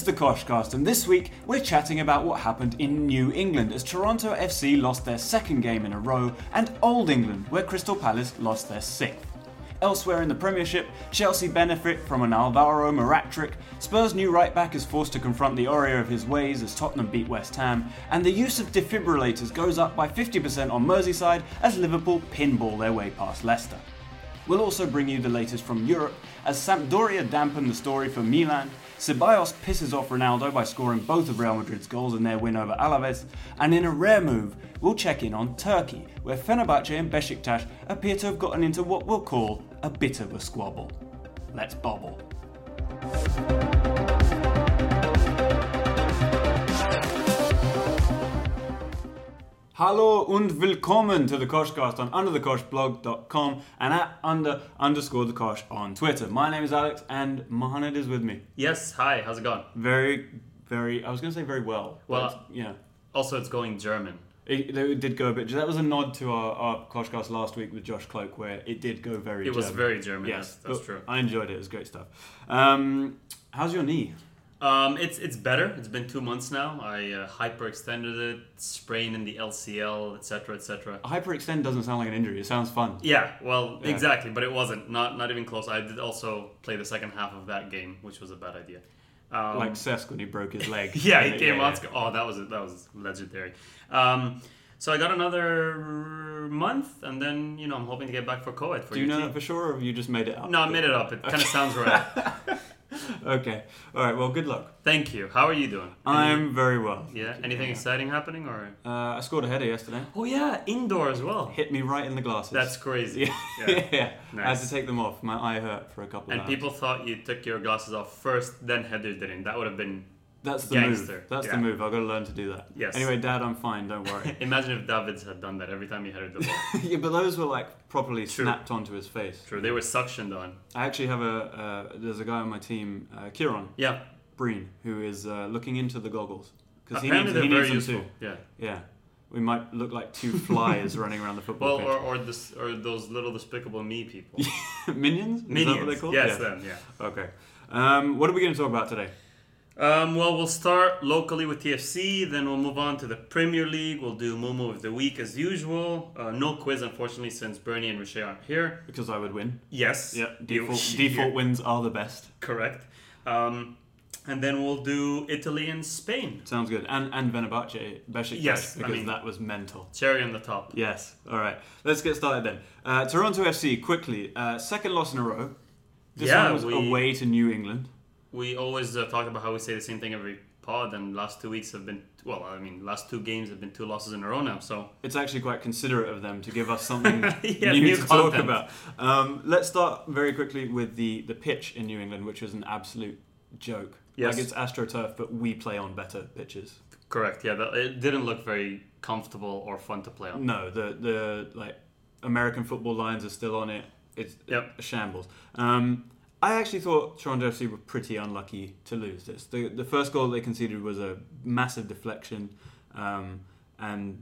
the Koshcast, and this week we're chatting about what happened in New England as Toronto FC lost their second game in a row, and Old England, where Crystal Palace lost their sixth. Elsewhere in the Premiership, Chelsea benefit from an Alvaro Morata trick, Spurs' new right-back is forced to confront the Aurier of his ways as Tottenham beat West Ham, and the use of defibrillators goes up by 50% on Merseyside as Liverpool pinball their way past Leicester. We'll also bring you the latest from Europe as Sampdoria dampen the story for Milan, Ceballos pisses off Ronaldo by scoring both of Real Madrid's goals in their win over Alaves, and in a rare move, we'll check in on Turkey, where Fenerbahce and Besiktas appear to have gotten into what we'll call a bit of a squabble. Let's bobble. Hallo und willkommen to the Koshcast on underthekoshblog.com and at _the_Kosh on Twitter. My name is Alex and Mohamed is with me. Yes, hi, how's it going? Very, I was going to say very well. Well, yeah. Also, it's going German. It did go a bit. That was a nod to our Koshcast last week with Josh Cloak, where it did go very German. It was very German, yes. That's true. I enjoyed it. It was great stuff. How's your knee? It's better. It's been 2 months now. I hyperextended it, sprain in the LCL, etc., etc. Hyperextend doesn't sound like an injury. It sounds fun. Yeah, well, exactly, but it wasn't. Not even close. I did also play the second half of that game, which was a bad idea. Like Cesc when he broke his leg. Yeah, he came out. Oh, that was legendary. So I got another month, and then I'm hoping to get back for co-ed. Do you know that for sure, or have you just made it up? No, I made it up. It kind of sounds right. Okay. All right. Well, good luck. Thank you. How are you doing? I'm very well. Yeah. Anything exciting happening, or? I scored a header yesterday. Oh yeah, indoor as well. Hit me right in the glasses. That's crazy. Yeah. Nice. I had to take them off. My eye hurt for a couple of hours. And people thought you took your glasses off first, then headed it in. That would have been That's the gangster. move. That's the move. I've got to learn to do that. Yes. Anyway, Dad, I'm fine. Don't worry. Imagine if Davids had done that every time he headed the ball. Yeah, but those were like properly True. snapped onto his face. True. They were suctioned on. I actually have there's a guy on my team, Kieran Yeah. Breen, who is looking into the goggles because he Apparently needs they're them very useful. too. Yeah. Yeah. We might look like two flies running around the football Well, pitch. or those little despicable me people. Minions? Is Minions. that what they're called? Yes, Yeah. them. Yeah. Okay. What are we going to talk about today? Well, we'll start locally with TFC, then we'll move on to the Premier League. We'll do Momo of the Week as usual. No quiz, unfortunately, since Bernie and Richer aren't here. Because I would win. Yes. Yeah. Default wins are the best. Correct. And then we'll do Italy and Spain. Sounds good. And Fenerbahce, Besiktas, Yes, because that was mental. Cherry on the top. Yes. All right. Let's get started then. Toronto FC, quickly. Second loss in a row. This one was away to New England. We always talk about how we say the same thing every pod, and last 2 weeks have been, last 2 games have been 2 losses in a row now, so... It's actually quite considerate of them to give us something new new to talk content. about. Let's start very quickly with the pitch in New England, which was an absolute joke. Yes. Like it's AstroTurf, but we play on better pitches. Correct, yeah. It didn't look very comfortable or fun to play on. No, the American football lines are still on it. It's a shambles. I actually thought Toronto FC were pretty unlucky to lose this. The first goal they conceded was a massive deflection, and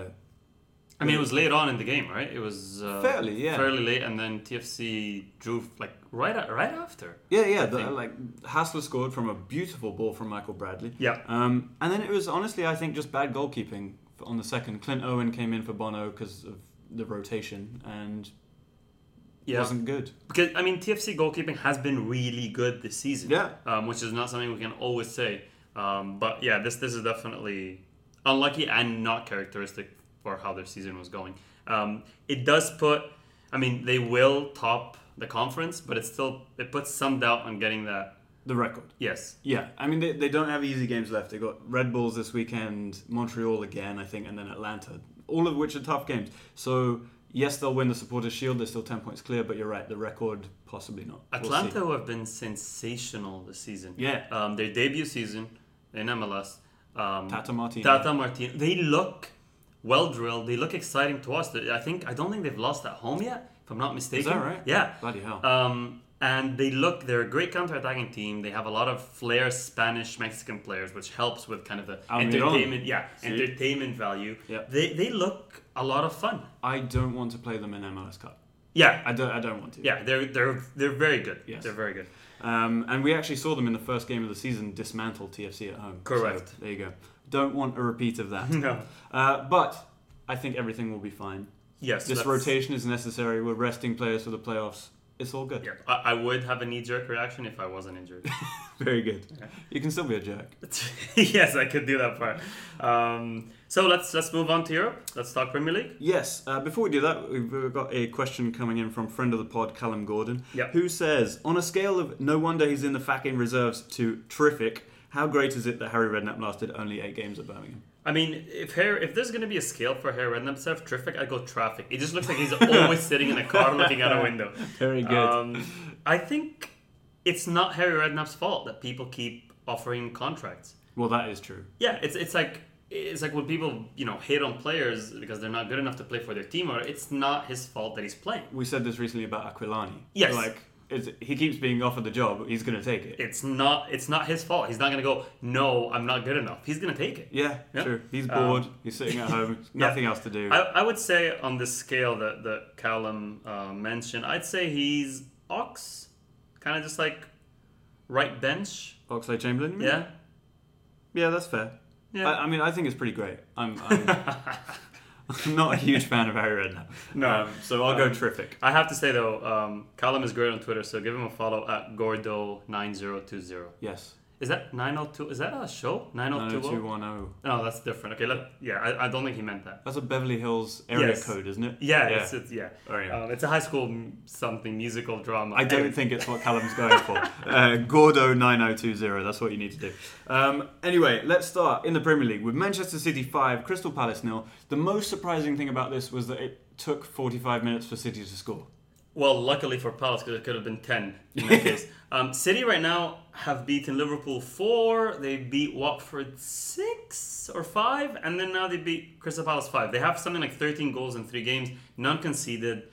it was late on in the game, right? It was fairly late, and then TFC drew right after. Yeah. Hassler scored from a beautiful ball from Michael Bradley. Yeah. And then it was honestly, I think, just bad goalkeeping on the second. Clint Owen came in for Bono because of the rotation and wasn't good. Because TFC goalkeeping has been really good this season. Yeah. Which is not something we can always say. But yeah, this is definitely unlucky and not characteristic for how their season was going. It does put, they will top the conference, but it puts some doubt on getting the record. Yes. Yeah. They don't have easy games left. They got Red Bulls this weekend, Montreal again, I think, and then Atlanta. All of which are tough games. So yes, they'll win the Supporters' Shield. They're still 10 points clear, but you're right. The record, possibly not. Atlanta who have been sensational this season. Yeah. Their debut season in MLS. Tata Martino. They look well drilled. They look exciting to us. I don't think they've lost at home yet, if I'm not mistaken. Is that right? Yeah. Bloody hell. And they're a great counter-attacking team. They have a lot of flair Spanish, Mexican players, which helps with kind of the entertainment value. Yeah. They look a lot of fun. I don't want to play them in MLS Cup. Yeah, I don't want to. yeah, they're very good. Yes. They're very good. And we actually saw them in the first game of the season dismantle TFC at home. Correct. So, there you go. Don't want a repeat of that. No. But I think everything will be fine. Yes. This rotation is necessary. We're resting players for the playoffs. It's all good. Yeah, I would have a knee-jerk reaction if I wasn't injured. Very good. Yeah. You can still be a jerk. Yes, I could do that part. So let's move on to Europe. Let's talk Premier League. Yes. Before we do that, we've got a question coming in from friend of the pod, Callum Gordon, Yep. who says, on a scale of no wonder he's in the fucking reserves to terrific, how great is it that Harry Redknapp lasted only 8 games at Birmingham? I mean, if there's going to be a scale for Harry Redknapp instead of terrific, I'd go traffic. It just looks like he's always sitting in a car looking out a window. Very good. I think it's not Harry Redknapp's fault that people keep offering contracts. Well, that is true. Yeah, it's like when people hate on players because they're not good enough to play for their team, or it's not his fault that he's playing. We said this recently about Aquilani. Yes. Like, he keeps being offered the job, he's going to take it. It's not his fault. He's not going to go, no, I'm not good enough. He's going to take it. Yeah, Yeah. true. He's bored. He's sitting at home. Nothing else to do. I would say on the scale that Callum mentioned, I'd say he's Ox, kind of just like right bench. Oxlade-Chamberlain, you mean? Yeah. Yeah, that's fair. Yeah. I mean, I think it's pretty great. I'm not a huge fan of Harry Redknapp. No. So I'll go terrific. I have to say though, Callum is great on Twitter, so give him a follow at Gordo9020. Yes. Is that 902? Is that a show? 90210? 90210. No, that's different. Okay, I don't think he meant that. That's a Beverly Hills area Yes. code, isn't it? Yeah, Yeah. it's yeah. Oh, yeah. It's a high school something musical drama. I don't think it's what Callum's going for. Gordo9020, that's what you need to do. Anyway, let's start in the Premier League with Manchester City 5, Crystal Palace 0. The most surprising thing about this was that it took 45 minutes for City to score. Well, luckily for Palace, because it could have been 10 in that case. City right now have beaten Liverpool 4. They beat Watford 6 or 5. And then now they beat Crystal Palace 5. They have something like 13 goals in 3 games. None conceded.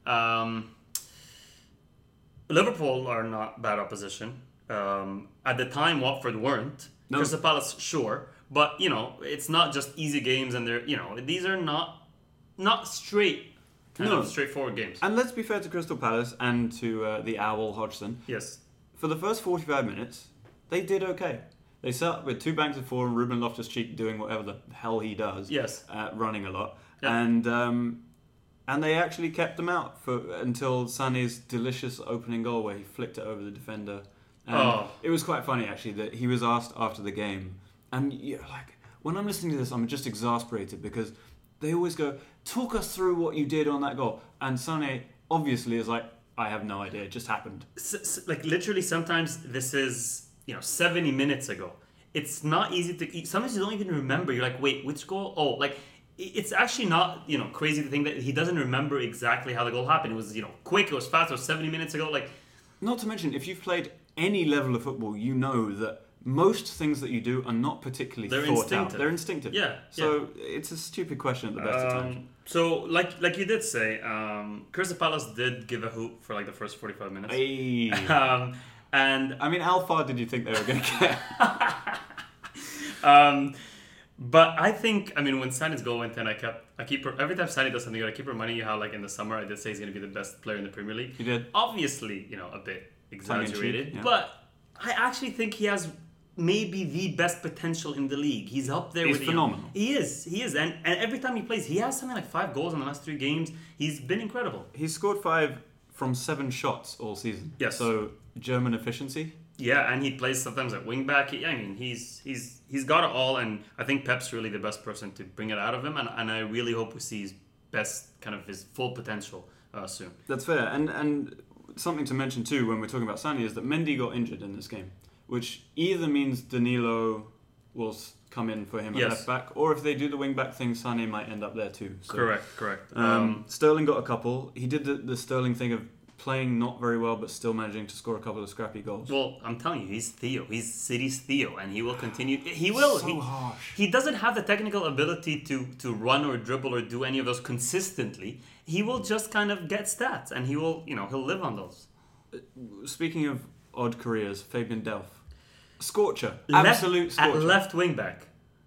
Liverpool are not bad opposition. At the time, Watford weren't. No. Crystal Palace, sure. But, it's not just easy games. And they're, these are not straight. Kind of straightforward games. And let's be fair to Crystal Palace and to the Owl Hodgson. Yes. For the first 45 minutes, they did okay. They sat with 2 banks of 4 and Ruben Loftus-Cheek doing whatever the hell he does. Yes. Running a lot. Yeah. And they actually kept them out until Sané's delicious opening goal where he flicked it over the defender. And it was quite funny, actually, that he was asked after the game. And when I'm listening to this, I'm just exasperated because they always go, talk us through what you did on that goal. And Sané obviously is like, I have no idea. It just happened. Literally, sometimes this is 70 minutes ago. It's not easy to. Sometimes you don't even remember. You're like, wait, which goal? Oh, it's actually not crazy to think that he doesn't remember exactly how the goal happened. It was quick. It was fast. It was 70 minutes ago. Not to mention, if you've played any level of football, you know that most things that you do are not particularly thought out. They're instinctive. Yeah. So it's a stupid question at the best of times. So, like you did say, Crystal Palace did give a hoot for the first 45 minutes. Hey. And I mean, how far did you think they were going to get? But I think, when Sané's goal went in, every time Sané does something good, I keep reminding you how, in the summer, I did say he's going to be the best player in the Premier League. You did. Obviously, a bit exaggerated, yeah. but I actually think he has maybe the best potential in the league. He's up there with phenomenal. He is, and every time he plays, he has something like 5 goals in the last 3 games. He's been incredible. He's scored 5 from 7 shots all season. Yes. So German efficiency. Yeah, and he plays sometimes at wing back. He's got it all, and I think Pep's really the best person to bring it out of him, and I really hope we see his best, his full potential soon. That's fair, and something to mention too when we're talking about Sané is that Mendy got injured in this game, which either means Danilo will come in for him at left back, or if they do the wing back thing, Sané might end up there too. So, Correct. Sterling got a couple. He did the Sterling thing of playing not very well, but still managing to score a couple of scrappy goals. Well, I'm telling you, he's Theo. He's City's Theo, and he will continue. He will. So harsh. He doesn't have the technical ability to run or dribble or do any of those consistently. He will just kind of get stats, and he will, he'll live on those. Speaking of odd careers, Fabian Delph. Scorcher. Absolute scorcher. At left wing back.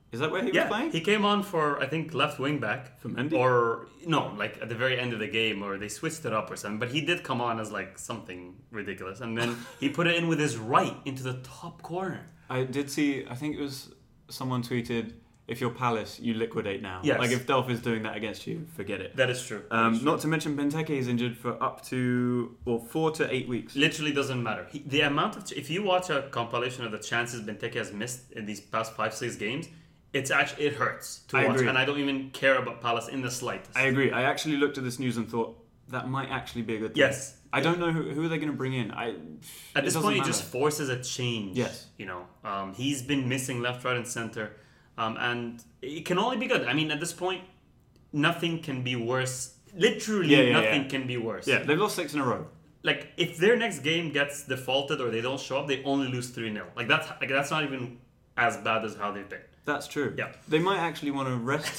Is that where he was Yeah, playing? he came on for, I think, left wing back. For Mendy? Or, no, like at the very end of the game, or they switched it up or something. But he did come on as like something ridiculous. And then he put it in with his right into the top corner. I did see, I think it was someone tweeted, if you're Palace, you liquidate now. Yes. Like if Delph is doing that against you, forget it. That is true. Not to mention Benteke is injured for up to 4 to 8 weeks. Literally doesn't matter. The amount of... If you watch a compilation of the chances Benteke has missed in these past 5-6 games, it hurts to I watch. agree. And I don't even care about Palace in the slightest. I agree. I actually looked at this news and thought, that might actually be a good thing. Yes. I don't know who are they going to bring in. At this point, it just forces a change. Yes. You know, he's been missing left, right, and center, and it can only be good. I mean, at this point, nothing can be worse. Literally, nothing can be worse. Yeah, they've lost 6 in a row. Like if their next game gets defaulted or they don't show up, they only lose 3-0. That's not even as bad as how they've been. That's true. Yeah. They might actually want to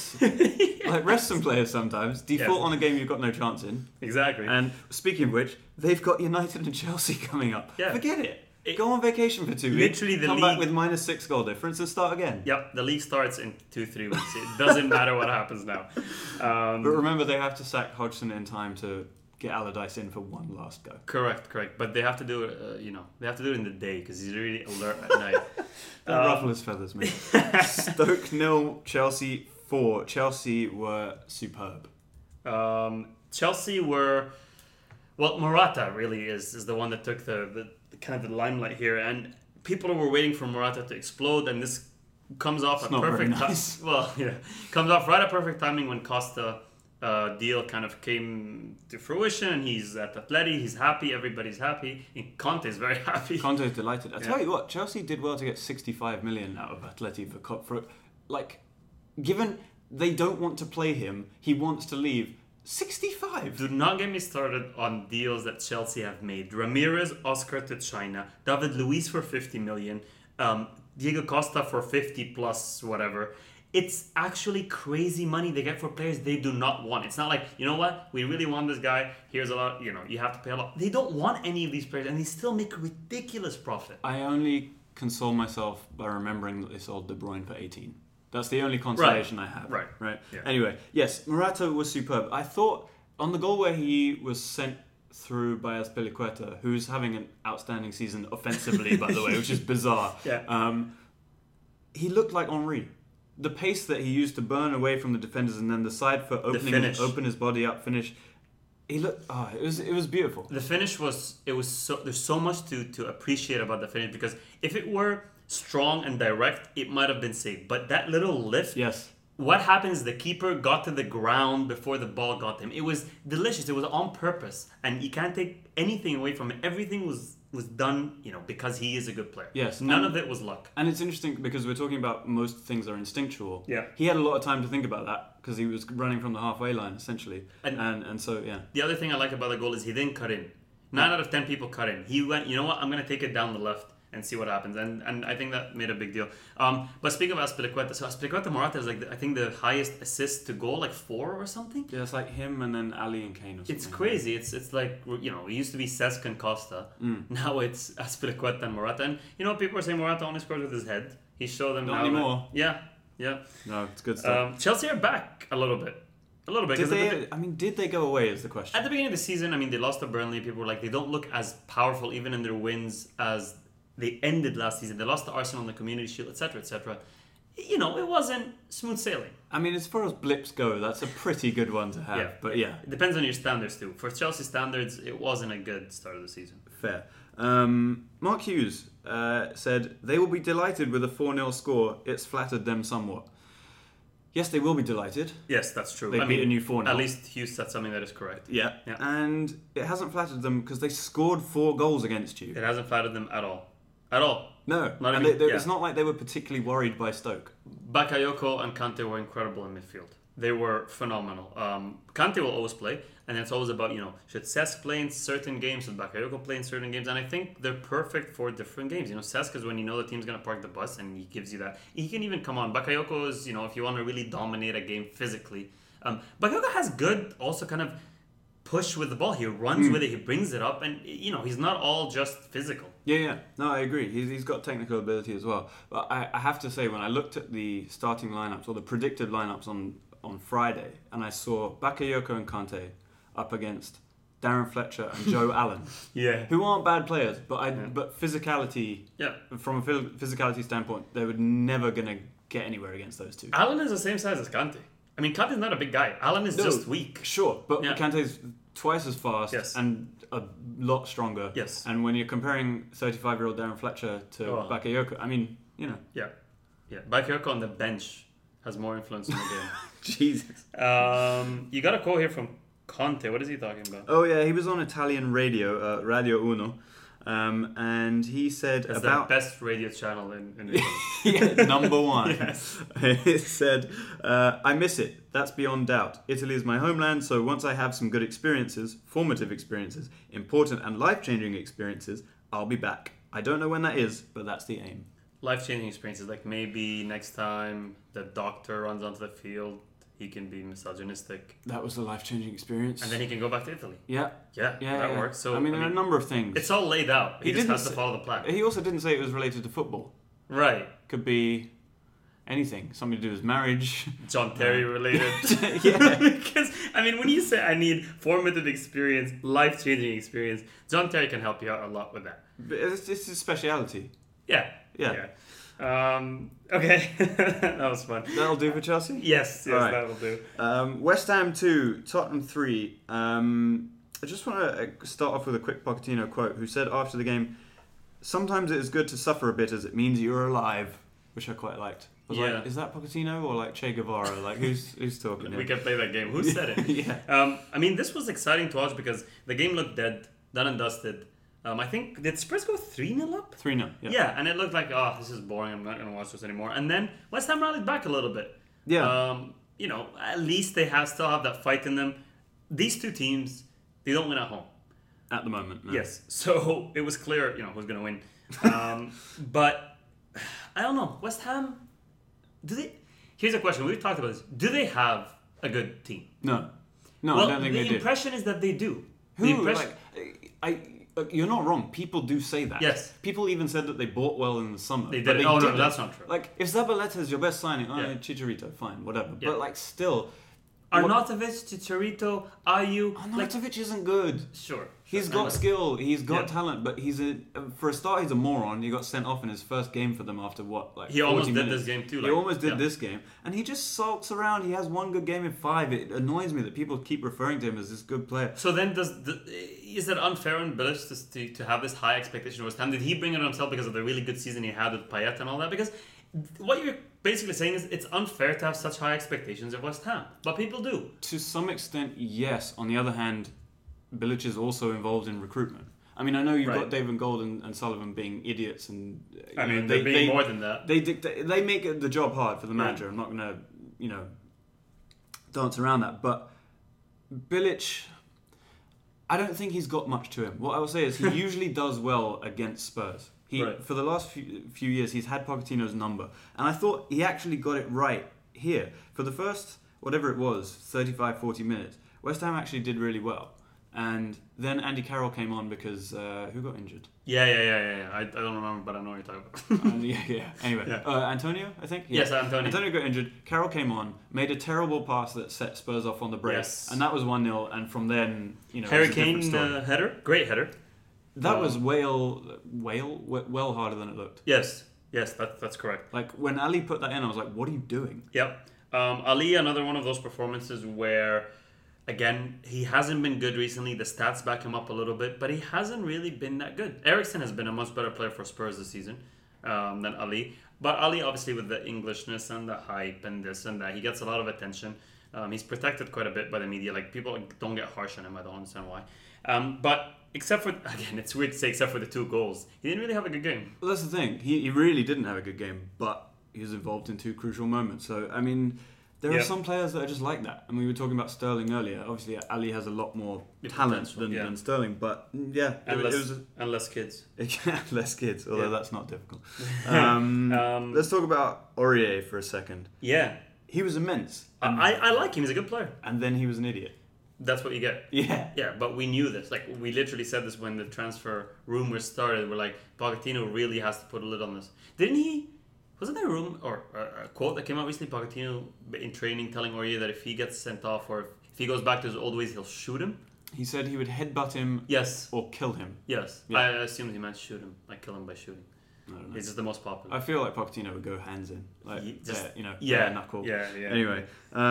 rest some players sometimes. Default on a game you've got no chance in. Exactly. And speaking of which, they've got United and Chelsea coming up. Yeah. Forget it. Go on vacation for 2 weeks. Literally the come league... back with -6 goal difference and start again. Yep, the league starts in 2-3 weeks. It doesn't matter what happens now. But remember, they have to sack Hodgson in time to get Allardyce in for one last go. Correct. But they have to do it. They have to do it in the day because he's really alert at night. Don't ruffle his feathers, mate. Stoke 0, Chelsea 4. Chelsea were superb. Chelsea were... Well, Morata really is the one that took the kind of the limelight here, and people were waiting for Morata to explode, and this comes off at perfect time. Well, yeah, comes off right at perfect timing when Costa deal kind of came to fruition, and he's at Atleti, he's happy, everybody's happy, and Conte is very happy. Conte is delighted. I tell you what, Chelsea did well to get 65 million out of Atleti for given they don't want to play him, he wants to leave. 65. Do not get me started on deals that Chelsea have made. Ramirez, Oscar to China, David Luiz for 50 million, Diego Costa for 50 plus whatever. It's actually crazy money they get for players they do not want. It's not like, you know what, we really want this guy, here's a lot, you have to pay a lot. They don't want any of these players, and they still make a ridiculous profit. I only console myself by remembering that they sold De Bruyne for 18. That's the only consolation I have. Right. Yeah. Anyway, yes, Morata was superb. I thought on the goal where he was sent through by Azpilicueta, who's having an outstanding season offensively, by the way, which is bizarre. Yeah. He looked like Henry. The pace that he used to burn away from the defenders, and then the side foot open his body up, finish. He looked. It was beautiful. The finish was. There's so much to appreciate about the finish, because if it were strong and direct, it might have been saved. But that little lift, yes. What happens? The keeper got to the ground before the ball got to him. It was delicious. It was on purpose, and you can't take anything away from it. Everything was done, because he is a good player. Yes, none of it was luck. And it's interesting because we're talking about most things are instinctual. Yeah, he had a lot of time to think about that because he was running from the halfway line essentially, and so yeah. The other thing I like about the goal is he didn't cut in. 9 out of 10 people cut in. He went, you know what? I'm going to take it down the left and see what happens. And I think that made a big deal. But speaking of Azpilicueta, so Azpilicueta Morata is I think the highest assist to goal, 4 or something. Yeah, it's like him and then Ali and Kane or something. It's crazy. It's like, it used to be Cesc and Costa. Now it's Azpilicueta and Morata. And people are saying Morata only scores with his head. He showed them Not anymore. Yeah. No, it's good stuff. Chelsea are back a little bit. Did they go away is the question. At the beginning of the season, they lost to Burnley. People were like, they don't look as powerful even in their wins as they ended last season. They lost to Arsenal in the Community Shield, etc., etc. It wasn't smooth sailing. As far as blips go, that's a pretty good one to have. Yeah. But yeah. It depends on your standards too. For Chelsea standards, it wasn't a good start of the season. Fair. Mark Hughes said, they will be delighted with a 4-0 score. It's flattered them somewhat. Yes, they will be delighted. Yes, that's true. They beat a new 4-0. At least Hughes said something that is correct. Yeah. And it hasn't flattered them because they scored 4 goals against you. It hasn't flattered them at all. No. It's not like they were particularly worried by Stoke. Bakayoko and Kante were incredible in midfield. They were phenomenal. Kante will always play, and it's always about, should Cesc play in certain games, should Bakayoko play in certain games, and I think they're perfect for different games. Cesc is when the team's going to park the bus, and he gives you that. He can even come on. Bakayoko is, if you want to really dominate a game physically. Bakayoko has good, also kind of push with the ball. He runs with it. He brings it up, and he's not all just physical. Yeah. No, I agree. He's got technical ability as well. But I have to say, when I looked at the starting lineups or the predicted lineups on Friday, and I saw Bakayoko and Kante up against Darren Fletcher and Joe Allen, who aren't bad players, but physicality, from a physicality standpoint, they were never gonna get anywhere against those two. Allen is the same size as Kante. I mean, Kante's not a big guy. Allen is just weak. Sure, but Kante's twice as fast and a lot stronger. Yes. And when you're comparing 35-year-old Darren Fletcher to Bakayoko, I mean, Yeah. Bakayoko on the bench has more influence in the game. Jesus. You got a quote here from Conte. What is he talking about? Oh, yeah, he was on Italian radio, Radio Uno. And he said it's about the best radio channel in Italy. number one. Yes. He said, I miss it. That's beyond doubt. Italy is my homeland, so once I have some good experiences, formative experiences, important and life-changing experiences, I'll be back. I don't know when that is, but that's the aim. Life-changing experiences, like maybe next time the doctor runs onto the field, he can be misogynistic. That was a life-changing experience. And then he can go back to Italy. Yeah, that works. So there are a number of things. It's all laid out. He just has to follow the plan. He also didn't say it was related to football. Right. Could be anything. Something to do with marriage. John Terry related. Yeah. Because, when you say I need formative experience, life-changing experience, John Terry can help you out a lot with that. But it's his speciality. Yeah. Okay. That was fun. That'll do for Chelsea? Yes, right. That'll do. West Ham 2, Tottenham 3. I just want to start off with a quick Pochettino quote, who said after the game, sometimes it is good to suffer a bit as it means you're alive, which I quite liked. I was like, is that Pochettino or like Che Guevara? Like, who's talking here? We can play that game. Who said it? Yeah. This was exciting to watch because the game looked dead, done and dusted. I think, did Spurs go 3-0 up? 3-0, yeah. And it looked like, this is boring, I'm not going to watch this anymore. And then West Ham rallied back a little bit. Yeah. At least they still have that fight in them. These two teams, they don't win at home. At the moment, no. Yes. So it was clear, who's going to win. But, I don't know. West Ham, here's a question. We've talked about this. Do they have a good team? No, I don't think they do. The impression is that they do. You're not wrong. People do say that. Yes. People even said that they bought well in the summer. They did. No, that's not true. Like, if Zabaleta is your best signing, Chicharito, fine, whatever. Yeah. But, still... Arnautovic, Chicharito, Ayew... Arnautovic isn't good. Sure. He's got skill, he's got talent, but for a start, he's a moron. He got sent off in his first game for them after he almost did this game too. He almost did this game, and he just sulks around. He has one good game in 5. It annoys me that people keep referring to him as this good player. So then, is it unfair on Bilic to have this high expectation of West Ham? Did he bring it on himself because of the really good season he had with Payet and all that? Because what you're basically saying is it's unfair to have such high expectations of West Ham, but people do. To some extent, yes. On the other hand, Bilic is also involved in recruitment. I know you've got David Gold and Sullivan being idiots, and they're being more than that. They make the job hard for the manager. I'm not going to, dance around that. But Bilic, I don't think he's got much to him. What I will say is he usually does well against Spurs. For the last few years, he's had Pochettino's number, and I thought he actually got it right here. For the first, whatever it was, 35, 40 minutes, West Ham actually did really well. And then Andy Carroll came on because who got injured? Yeah. I don't remember, but I know what you're talking about. Anyway, Antonio, I think. Yeah. Yes, Antonio. Antonio got injured. Carroll came on, made a terrible pass that set Spurs off on the break, and that was 1-0. And from then, Harry Kane header, great header. That was well harder than it looked. Yes, that's correct. Like when Ali put that in, I was like, "What are you doing?" Yep. Ali, another one of those performances where. Again, he hasn't been good recently. The stats back him up a little bit, but he hasn't really been that good. Eriksen has been a much better player for Spurs this season than Ali. But Ali, obviously, with the Englishness and the hype and this and that, he gets a lot of attention. He's protected quite a bit by the media. Like, people don't get harsh on him. I don't understand why. But except for, again, it's weird to say except for the 2 goals, he didn't really have a good game. Well, that's the thing. He really didn't have a good game, but he was involved in 2 crucial moments. So, there are some players that are just like that. We were talking about Sterling earlier. Obviously, Ali has a lot more talent than Sterling, but and less kids. Less kids, although that's not difficult. Let's talk about Aurier for a second. Yeah. He was immense. I like him. He's a good player. And then he was an idiot. that's what you get. Yeah. Yeah, but we knew this. Like, we literally said this when the transfer rumors started. We're like, Pochettino really has to put a lid on this. Didn't he? Wasn't there a room or a quote that came out recently? Pochettino in training telling Aurier that if he gets sent off or if he goes back to his old ways, he'll shoot him. He said he would headbutt him. Yes. Or kill him. Yes. Yeah. I assumed he meant shoot him, like kill him by shooting. I don't know. It's just the most popular. I feel like Pochettino would go hands in, like Yeah. bare knuckle. Yeah. Anyway,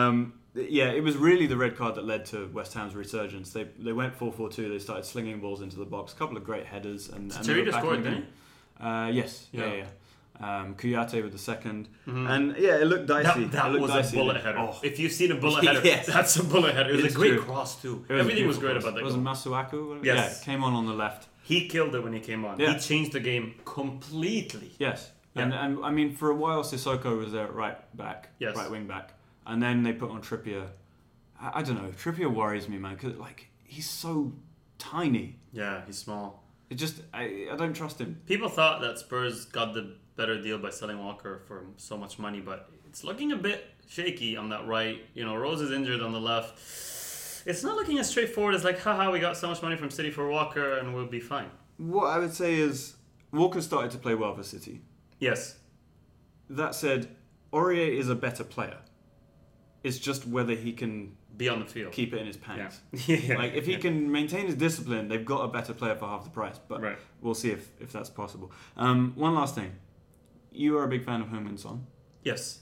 it was really the red card that led to West Ham's resurgence. They went 4-4-2. They started slinging balls into the box. A couple of great headers, and they were Terita back in scored, the didn't game. Yes. Yeah. Yeah. Kouyaté with the second, and it looked dicey. That it looked was dicey. a bullet header. Oh. If you've seen a bullet header, Yes. that's a bullet header. It was It's a great true. cross too. It was Everything was beautiful great cross. about that Was goal. it Masuaku? Yes. Yeah, came on the left. He killed it when he came on. Yeah. He changed the game completely. Yes. Yeah. And I mean, for a while, Sissoko was there at right wing back, and then they put on Trippier. I don't know. Trippier worries me, man, because like he's so tiny. Yeah, he's small. It just I don't trust him. People thought that Spurs got the better deal by selling Walker for so much money, but it's looking a bit shaky on that right. You know, Rose is injured on the left. It's not looking as straightforward as like, haha, we got so much money from City for Walker and we'll be fine. What I would say is Walker started to play well for City. Yes. That said, Aurier is a better player. It's just whether he can Be on the field. keep it in his pants. Yeah. Like if he can maintain his discipline, they've got a better player for half the price. But Right. we'll see if that's possible. One last thing. You are a big fan of Heung-min Son. Yes.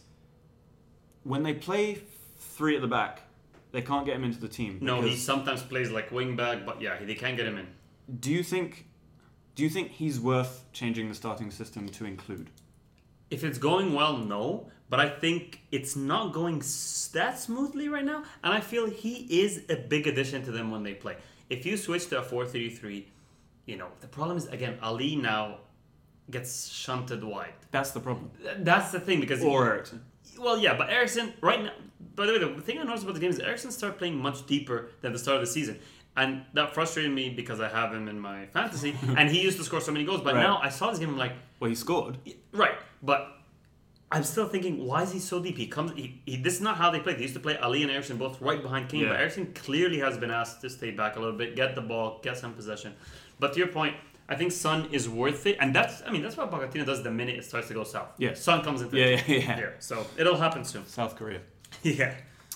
When they play three at the back, they can't get him into the team. No, he because- sometimes plays like wing back, but yeah, they can't get him in. Do you think he's worth changing the starting system to include? If it's going well, no. But I think it's not going that smoothly right now. And I feel he is a big addition to them when they play. If you switch to a 4-3-3, the problem is, again, Ali now gets shunted wide. That's the problem. That's the thing, because... Or Eriksen. Well, yeah, but Eriksen, right now... By the way, the thing I noticed about the game is Eriksen started playing much deeper than the start of the season. And that frustrated me because I have him in my fantasy. And he used to score so many goals. But Right. now I saw this game, I'm like... Well, he scored. Right, but I'm still thinking, why is he so deep? This is not how they play. They used to play Ali and Eriksen both right behind Kane, Yeah. but Eriksen clearly has been asked to stay back a little bit, get the ball, get some possession. But to your point, I think Son is worth it, and that's what Pochettino does the minute it starts to go south. Yeah. Son comes into Yeah, the yeah. so it'll happen soon. South Korea. Yeah.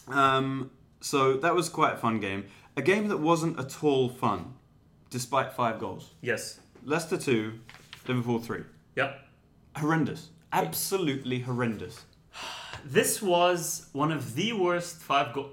So that was quite a fun game. A game that wasn't at all fun, despite 5 goals. Yes. Leicester 2, Liverpool 3. Yep. Horrendous. Absolutely horrendous. This was one of the worst 5-goal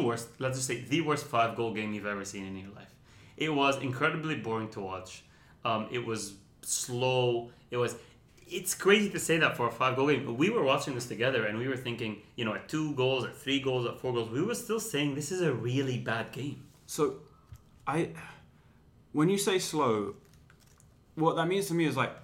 game you've ever seen in your life. It was incredibly boring to watch. It was slow. It's crazy to say that for a 5-goal game. We were watching this together and we were thinking, at 2 goals, at 3 goals, at 4 goals, we were still saying this is a really bad game. So, when you say slow, what that means to me is like,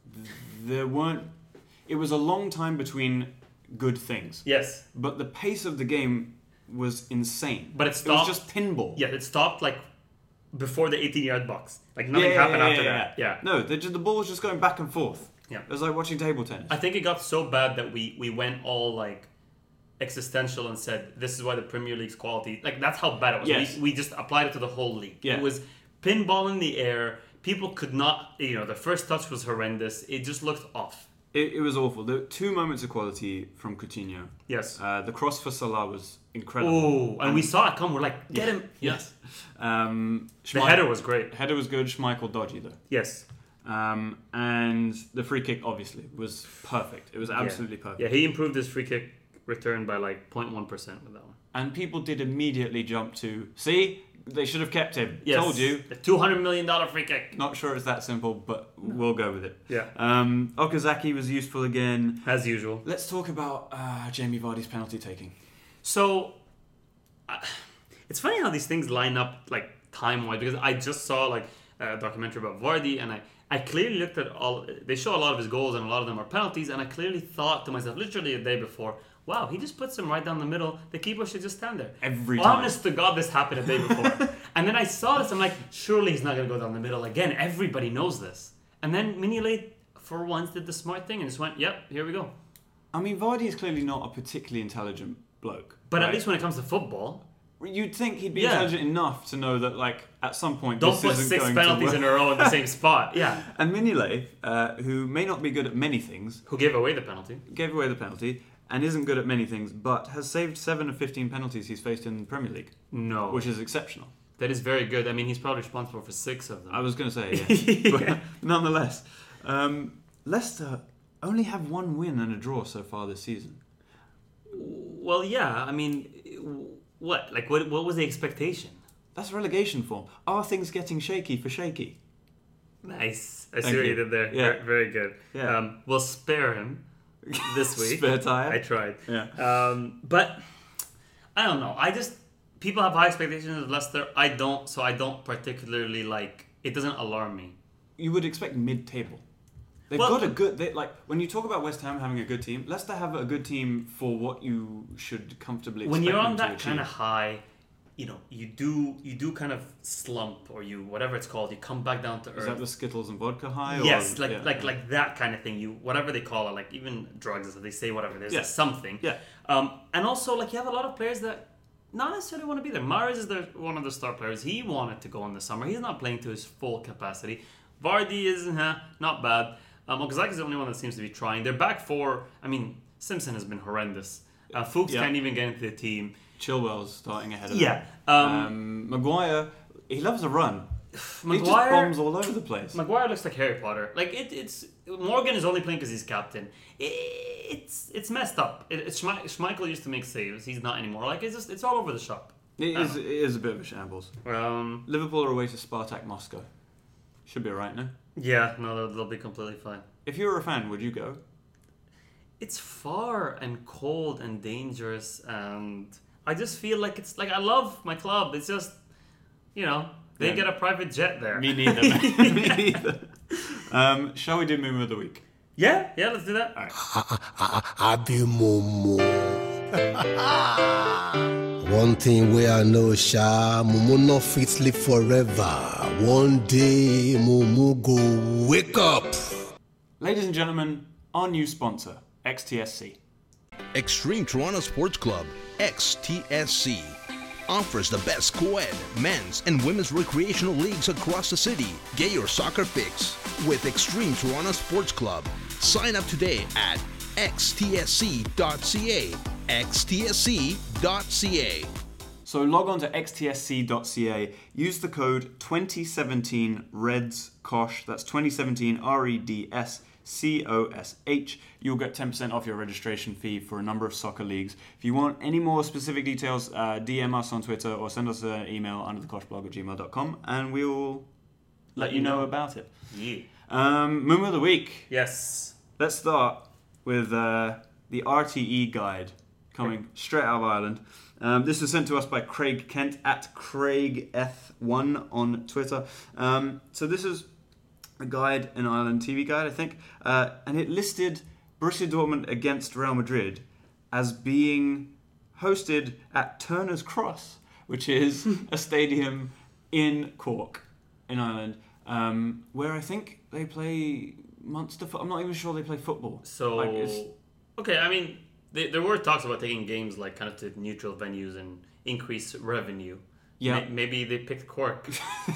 it was a long time between good things. Yes. But the pace of the game was insane. But it was stopped. just pinball. Yeah, it stopped like before the 18-yard box. Like nothing happened after that. Yeah. No, the ball was just going back and forth. Yeah. It was like watching table tennis. I think it got so bad that we went all like existential and said this is why the Premier League's quality, like that's how bad it was. Yes. We just applied it to the whole league. Yeah. It was pinball in the air. People could not, the first touch was horrendous. It just looked off. It was awful. There were 2 moments of quality from Coutinho. Yes. The cross for Salah was incredible. Oh, and we saw it come. We're like, get him. Yes. The header was great. Header was good. Schmeichel dodgy though. Yes. And the free kick obviously was perfect. It was absolutely perfect. Yeah, he improved his free kick return by like 0.1% with that one. And people did immediately jump to, see, they should have kept him. Yes. Told you. The $200 million free kick. Not sure it's that simple, but we'll go with it. Yeah. Okazaki was useful again. As usual. Let's talk about Jamie Vardy's penalty taking. So, it's funny how these things line up like time-wise, because I just saw like a documentary about Vardy, and I clearly looked at they show a lot of his goals and a lot of them are penalties, and I clearly thought to myself, literally a day before, wow, he just puts them right down the middle. The keeper should just stand there. Every time. Honest to God, this happened a day before. And then I saw this, I'm like, surely he's not going to go down the middle again. Everybody knows this. And then Mignolet, for once, did the smart thing and just went, yep, here we go. I mean, Vardy is clearly not a particularly intelligent bloke. But right? at least when it comes to football, You'd think he'd be Yeah. intelligent enough to know that, like, at some point, Don't this put isn't 6 going penalties to in work. a row in the same spot. Yeah. And Mignolet, who may not be good at many things, Who gave away the penalty? gave away the penalty and isn't good at many things, but has saved 7 of 15 penalties he's faced in the Premier League, No. which is exceptional. That is very good. I mean, he's probably responsible for 6 of them. I was going to say, yeah. But nonetheless, Leicester only have 1 win and a draw so far this season. Well, yeah. I mean, what? Like, what was the expectation? That's relegation form. Are things getting shaky for shaky? Nice. I see Thank what you. you did there. Yeah. Very good. Yeah. We'll spare him this week. Spare tire? I tried. Yeah. But I don't know. People have high expectations of Leicester. I don't. So I don't particularly like. It doesn't alarm me. You would expect mid-table. They've Well- got a good... like, when you talk about West Ham having a good team, Leicester have a good team for what you should comfortably expect When you're on them to that achieve. kind of high, you do kind of slump, or you whatever it's called. You come back down to Is earth. that the Skittles and vodka high? Yes, or, like yeah. like that kind of thing. You whatever they call it, like even drugs, they say whatever. There's Yeah. something. Yeah. And also, like, you have a lot of players that not necessarily want to be there. Mahrez is one of the star players. He wanted to go in the summer. He's not playing to his full capacity. Vardy is not bad. Okazaki is the only one that seems to be trying. Their back four. I mean, Simpson has been horrendous. Fuchs Yeah. can't even get into the team. Chilwell's starting ahead of Yeah. them. Maguire, he loves a run. He just Maguire- bombs all over the place. Maguire looks like Harry Potter. Like it's Morgan is only playing because he's captain. It's messed up. Schmeichel used to make saves. He's not anymore. Like it's all over the shop. It is a bit of a shambles. Liverpool are away to Spartak Moscow. Should be alright, no? Yeah, no, they'll be completely fine. If you were a fan, would you go? It's far and cold and dangerous, and I just feel like it's like I love my club. It's just they Yeah. get a private jet there. Me neither. Man. Me neither. Shall we do Moon of the Week? Yeah, let's do that. All right. Happy Momo. One thing where I know, Sha, Momo not fit sleep forever. One day, Momo go wake up. Ladies and gentlemen, our new sponsor, XTSC. Extreme Toronto Sports Club, XTSC, offers the best co-ed, men's, and women's recreational leagues across the city. Get your soccer fix with Extreme Toronto Sports Club. Sign up today at xtsc.ca. xtsc.ca. So log on to xtsc.ca, use the code 2017REDSCOSH, that's 2017 REDSCOSH. You'll get 10% off your registration fee for a number of soccer leagues. If you want any more specific details, DM us on Twitter or send us an email under thekoshblog@gmail.com and we'll let you know about it. Yeah. Moon of the Week. Yes. Let's start with the RTE guide coming straight out of Ireland. This was sent to us by Craig Kent at CraigF1 on Twitter. So this is a guide, an Ireland TV guide, I think, and it listed Borussia Dortmund against Real Madrid as being hosted at Turner's Cross, which is a stadium in Cork, in Ireland, where I think they play Munster. I'm not even sure they play football. So, okay, I mean, there were talks about taking games like kind of to neutral venues and increase revenue. Yeah. Maybe they picked Cork.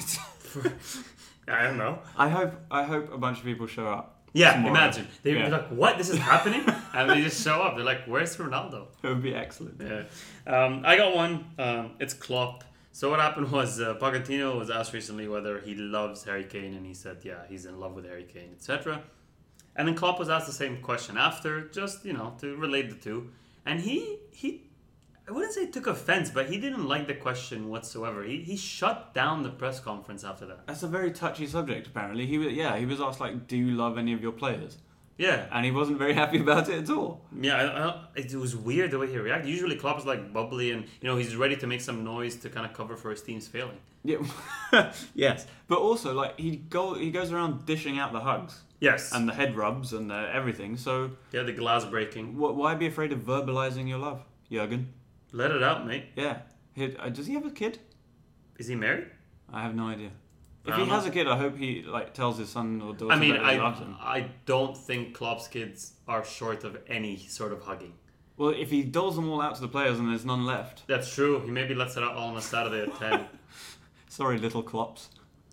I don't know. I hope a bunch of people show up. Yeah, tomorrow. imagine. They'd Yeah. be like, what? This is happening? And they just show up. They're like, where's Ronaldo? It would be excellent. Yeah. I got one. It's Klopp. So what happened was Pochettino was asked recently whether he loves Harry Kane, and he said, yeah, he's in love with Harry Kane, etc. And then Klopp was asked the same question after, just, to relate the two. And he I wouldn't say took offense, but he didn't like the question whatsoever. He shut down the press conference after that. That's a very touchy subject, apparently. He was asked, like, do you love any of your players? Yeah. And he wasn't very happy about it at all. Yeah, it was weird the way he reacted. Usually Klopp is like bubbly and, he's ready to make some noise to kind of cover for his team's failing. Yeah, yes. But also, like, he goes around dishing out the hugs. Yes. And the head rubs and everything, so... Yeah, the glass breaking. Why be afraid of verbalizing your love, Jurgen? Let it out, mate. Yeah. Does he have a kid? Is he married? I have no idea. If I he don't know. has a kid, I hope he tells his son or daughter I mean, that he loves him. I don't think Klopp's kids are short of any sort of hugging. Well, if he doles them all out to the players and there's none left. That's true. He maybe lets it out all on a Saturday at 10. Sorry, little Klops.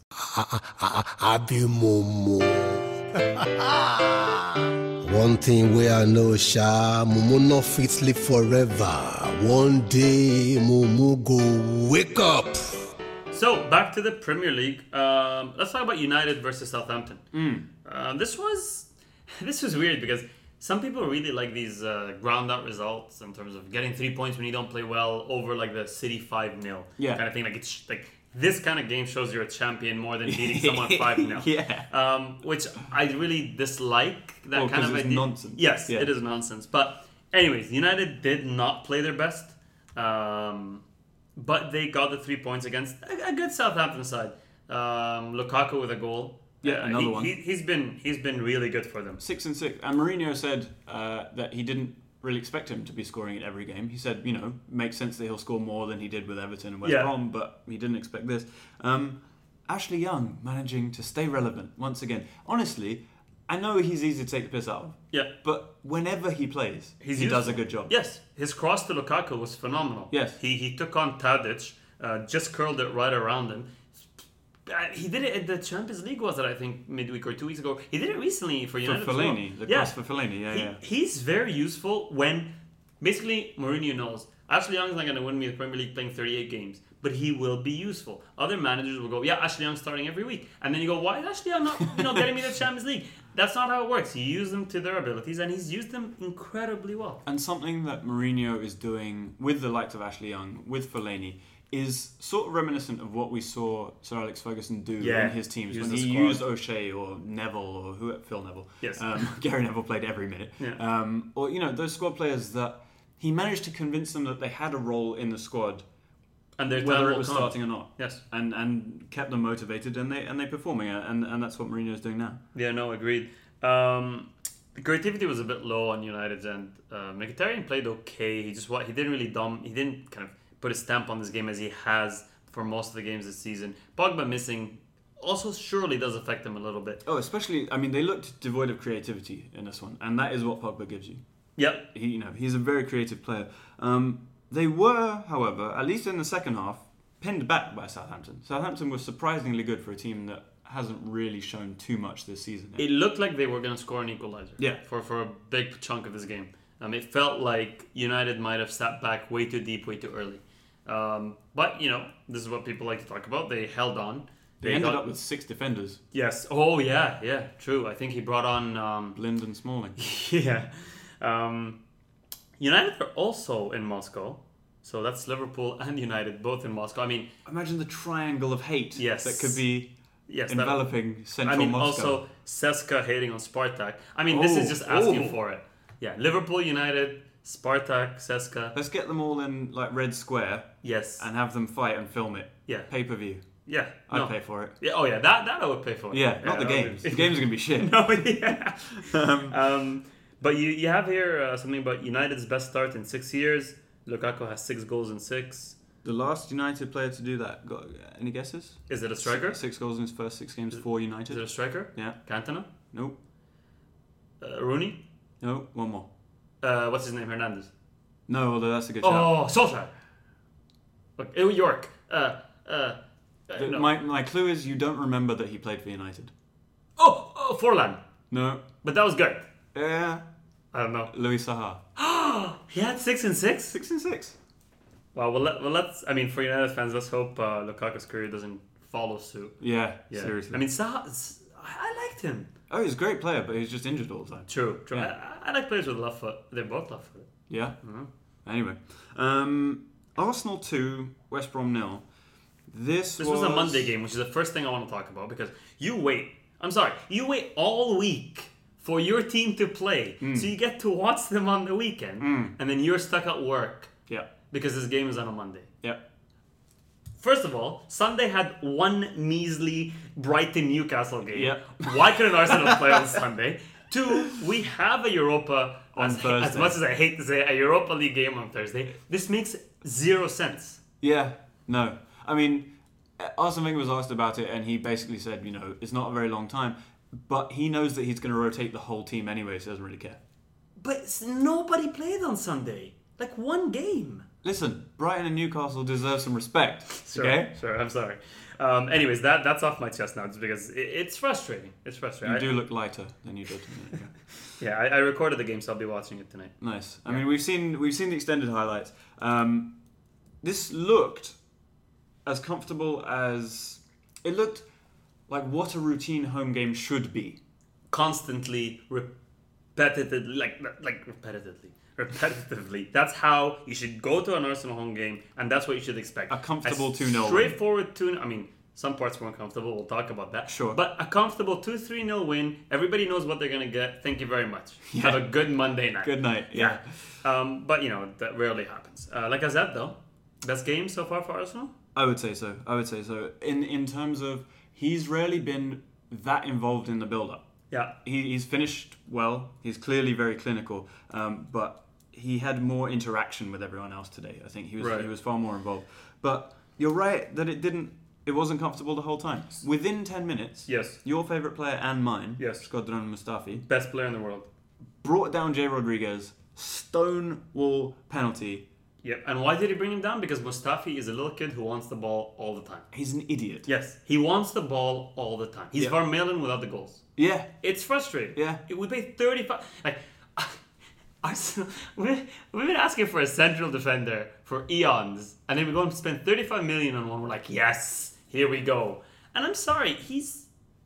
I be Momo. One thing where I know, Sha, Momo not fit sleep forever. One day, Momo go wake up. So, back to the Premier League. Let's talk about United versus Southampton. This was weird because some people really like these ground-out results in terms of getting 3 points when you don't play well over like the City 5-0 kind of thing. Like it's like this kind of game shows you're a champion more than beating someone 5-0. Yeah. Which I really dislike that kind of it's idea. nonsense. Yes, Yeah. it is nonsense. But anyways, United did not play their best. But they got the 3 points against a good Southampton side. Lukaku with a goal. Yeah, another one. He's been really good for them. 6 and 6. And Mourinho said that he didn't really expect him to be scoring in every game. He said, makes sense that he'll score more than he did with Everton and West Brom, but he didn't expect this. Ashley Young managing to stay relevant once again. Honestly, I know he's easy to take the piss out of. Yeah. But whenever he plays, he useful. does a good job. Yes. His cross to Lukaku was phenomenal. Yes. He took on Tadic, just curled it right around him. He did it at the Champions League, was it, I think, midweek or 2 weeks ago. He did it recently for United For as well. Fellaini. The cross for Fellaini, yeah. He's very useful when, basically, Mourinho knows Ashley Young's not going to win me the Premier League playing 38 games, but he will be useful. Other managers will go, yeah, Ashley Young's starting every week. And then you go, why is Ashley Young not getting me the Champions League? That's not how it works. You use them to their abilities, and he's used them incredibly well. And something that Mourinho is doing with the likes of Ashley Young, with Fellaini, is sort of reminiscent of what we saw Sir Alex Ferguson do in his teams when he used O'Shea or Neville or Phil Neville. Yes. Gary Neville played every minute. Yeah. Or those squad players that he managed to convince them that they had a role in the squad, and whether it was starting or not. Yes. And kept them motivated, and they're performing, and that's what Mourinho is doing now. Yeah, no, agreed. The creativity was a bit low on United's end. Mkhitaryan played okay. He didn't kind of put a stamp on this game as he has for most of the games this season. Pogba missing also surely does affect him a little bit. Oh, especially, they looked devoid of creativity in this one, and that is what Pogba gives you. Yep. He's a very creative player. They were, however, at least in the second half, pinned back by Southampton. Southampton was surprisingly good for a team that hasn't really shown too much this season. It looked like they were going to score an equalizer. Yeah. For a big chunk of this game. It felt like United might have sat back way too deep, way too early. But, this is what people like to talk about. They held on. They ended up with 6 defenders. Yes. Oh, yeah, true. I think he brought on... Blind and Smalling. Yeah. United are also in Moscow. So that's Liverpool and United, both in Moscow. Imagine the triangle of hate that could be Yes, enveloping central Moscow. Also Ceska hating on Spartak. This is just asking for it. Yeah, Liverpool, United, Spartak, Ceska. Let's get them all in Red Square. Yes. And have them fight and film it. Yeah. Pay-per-view. Yeah. I'd pay for it. Yeah. Oh yeah, that I would pay for it. Yeah, not the games. The games are gonna be shit. No, yeah. But you have here something about United's best start in 6 years. Lukaku has 6 goals in 6. The last United player to do that, got any guesses? Is it a striker? 6 goals in his first 6 games for United. Is it a striker? Yeah. Cantona? Nope. Rooney? No, one more. What's his name? Hernandez? No, although that's a good shout. Oh, Solskjaer! Okay, York. No. My clue is you don't remember that he played for United. Oh, Forlan. No. But that was good. Yeah. I don't know. Louis Saha. He had 6 and 6? 6 and 6. Well, let's. For United fans, let's hope Lukaku's career doesn't follow suit. Yeah. Seriously. Saha, I liked him. Oh, he's a great player, but he's just injured all the time. True. Yeah. I like players with left foot. They're both left footed. Yeah. Mm-hmm. Anyway, Arsenal 2, West Brom 0. This was a Monday game, which is the first thing I want to talk about because you wait all week for your team to play, so you get to watch them on the weekend, and then you're stuck at work. Yeah. Because this game is on a Monday. Yeah. First of all, Sunday had one measly Brighton-Newcastle game. Yeah. Why couldn't Arsenal play on Sunday? 2, we have a Europa on Thursday. As much as I hate to say a Europa League game on Thursday, this makes 0 sense. Yeah. No. Arsene Wenger was asked about it, and he basically said, it's not a very long time, but he knows that he's going to rotate the whole team anyway, so he doesn't really care. But nobody played on Sunday. Like one game. Listen, Brighton and Newcastle deserve some respect. Okay? Sure, I'm sorry. Anyways, that's off my chest now, just because it's frustrating. It's frustrating. You do look lighter than you did to me. Okay. Yeah, I recorded the game, so I'll be watching it tonight. Nice. I mean, we've seen the extended highlights. This looked as comfortable as it looked like what a routine home game should be. Constantly, repetitively. That's how you should go to an Arsenal home game, and that's what you should expect. A comfortable 2-0 straightforward 2-0. I mean, some parts weren't comfortable. We'll talk about that. Sure. But a comfortable 2-3-0 win. Everybody knows what they're going to get. Thank you very much. Yeah. Have a good Monday night. Good night. Yeah. But, that rarely happens. Like I said, though, best game so far for Arsenal? I would say so. In terms of, he's rarely been that involved in the build-up. Yeah. He's finished well. He's clearly very clinical. But he had more interaction with everyone else today. I think he was far more involved. But you're right that it wasn't comfortable the whole time. Within 10 minutes, yes, your favourite player and mine, yes, Shkodran Mustafi, best player in the world, brought down Jay Rodriguez, stonewall penalty. Yep. And why did he bring him down? Because Mustafi is a little kid who wants the ball all the time. He's an idiot. Yes, he wants the ball all the time. He's Vermaelen without the goals. Yeah. It's frustrating. Yeah. We paid 35... Arsenal, we've been asking for a central defender for eons, and then we're going to spend 35 million on one. We're like, yes, here we go. And I'm sorry, he's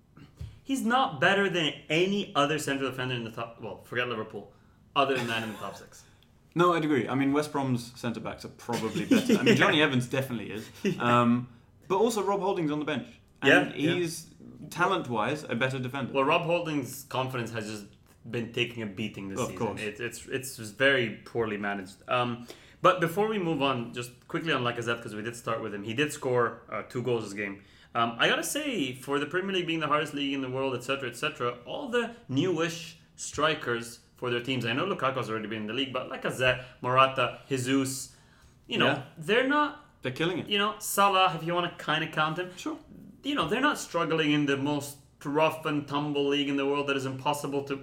not better than any other central defender in the top. Well, forget Liverpool. Other than that, in the top 6. No, I'd agree. I mean, West Brom's centre backs are probably better. I mean, Johnny Evans definitely is, but also Rob Holding's on the bench, and he's talent-wise a better defender. Well, Rob Holding's confidence has just been taking a beating this season. Of course. It's just very poorly managed. But before we move on, just quickly on Lacazette, because we did start with him. He did score 2 goals this game. I gotta say, for the Premier League being the hardest league in the world, etc., all the newish strikers for their teams. I know Lukaku's already been in the league, but Lacazette, Morata, Jesus, they're not... They're killing it. Salah, if you want to kind of count him. Sure. They're not struggling in the most rough and tumble league in the world that is impossible to,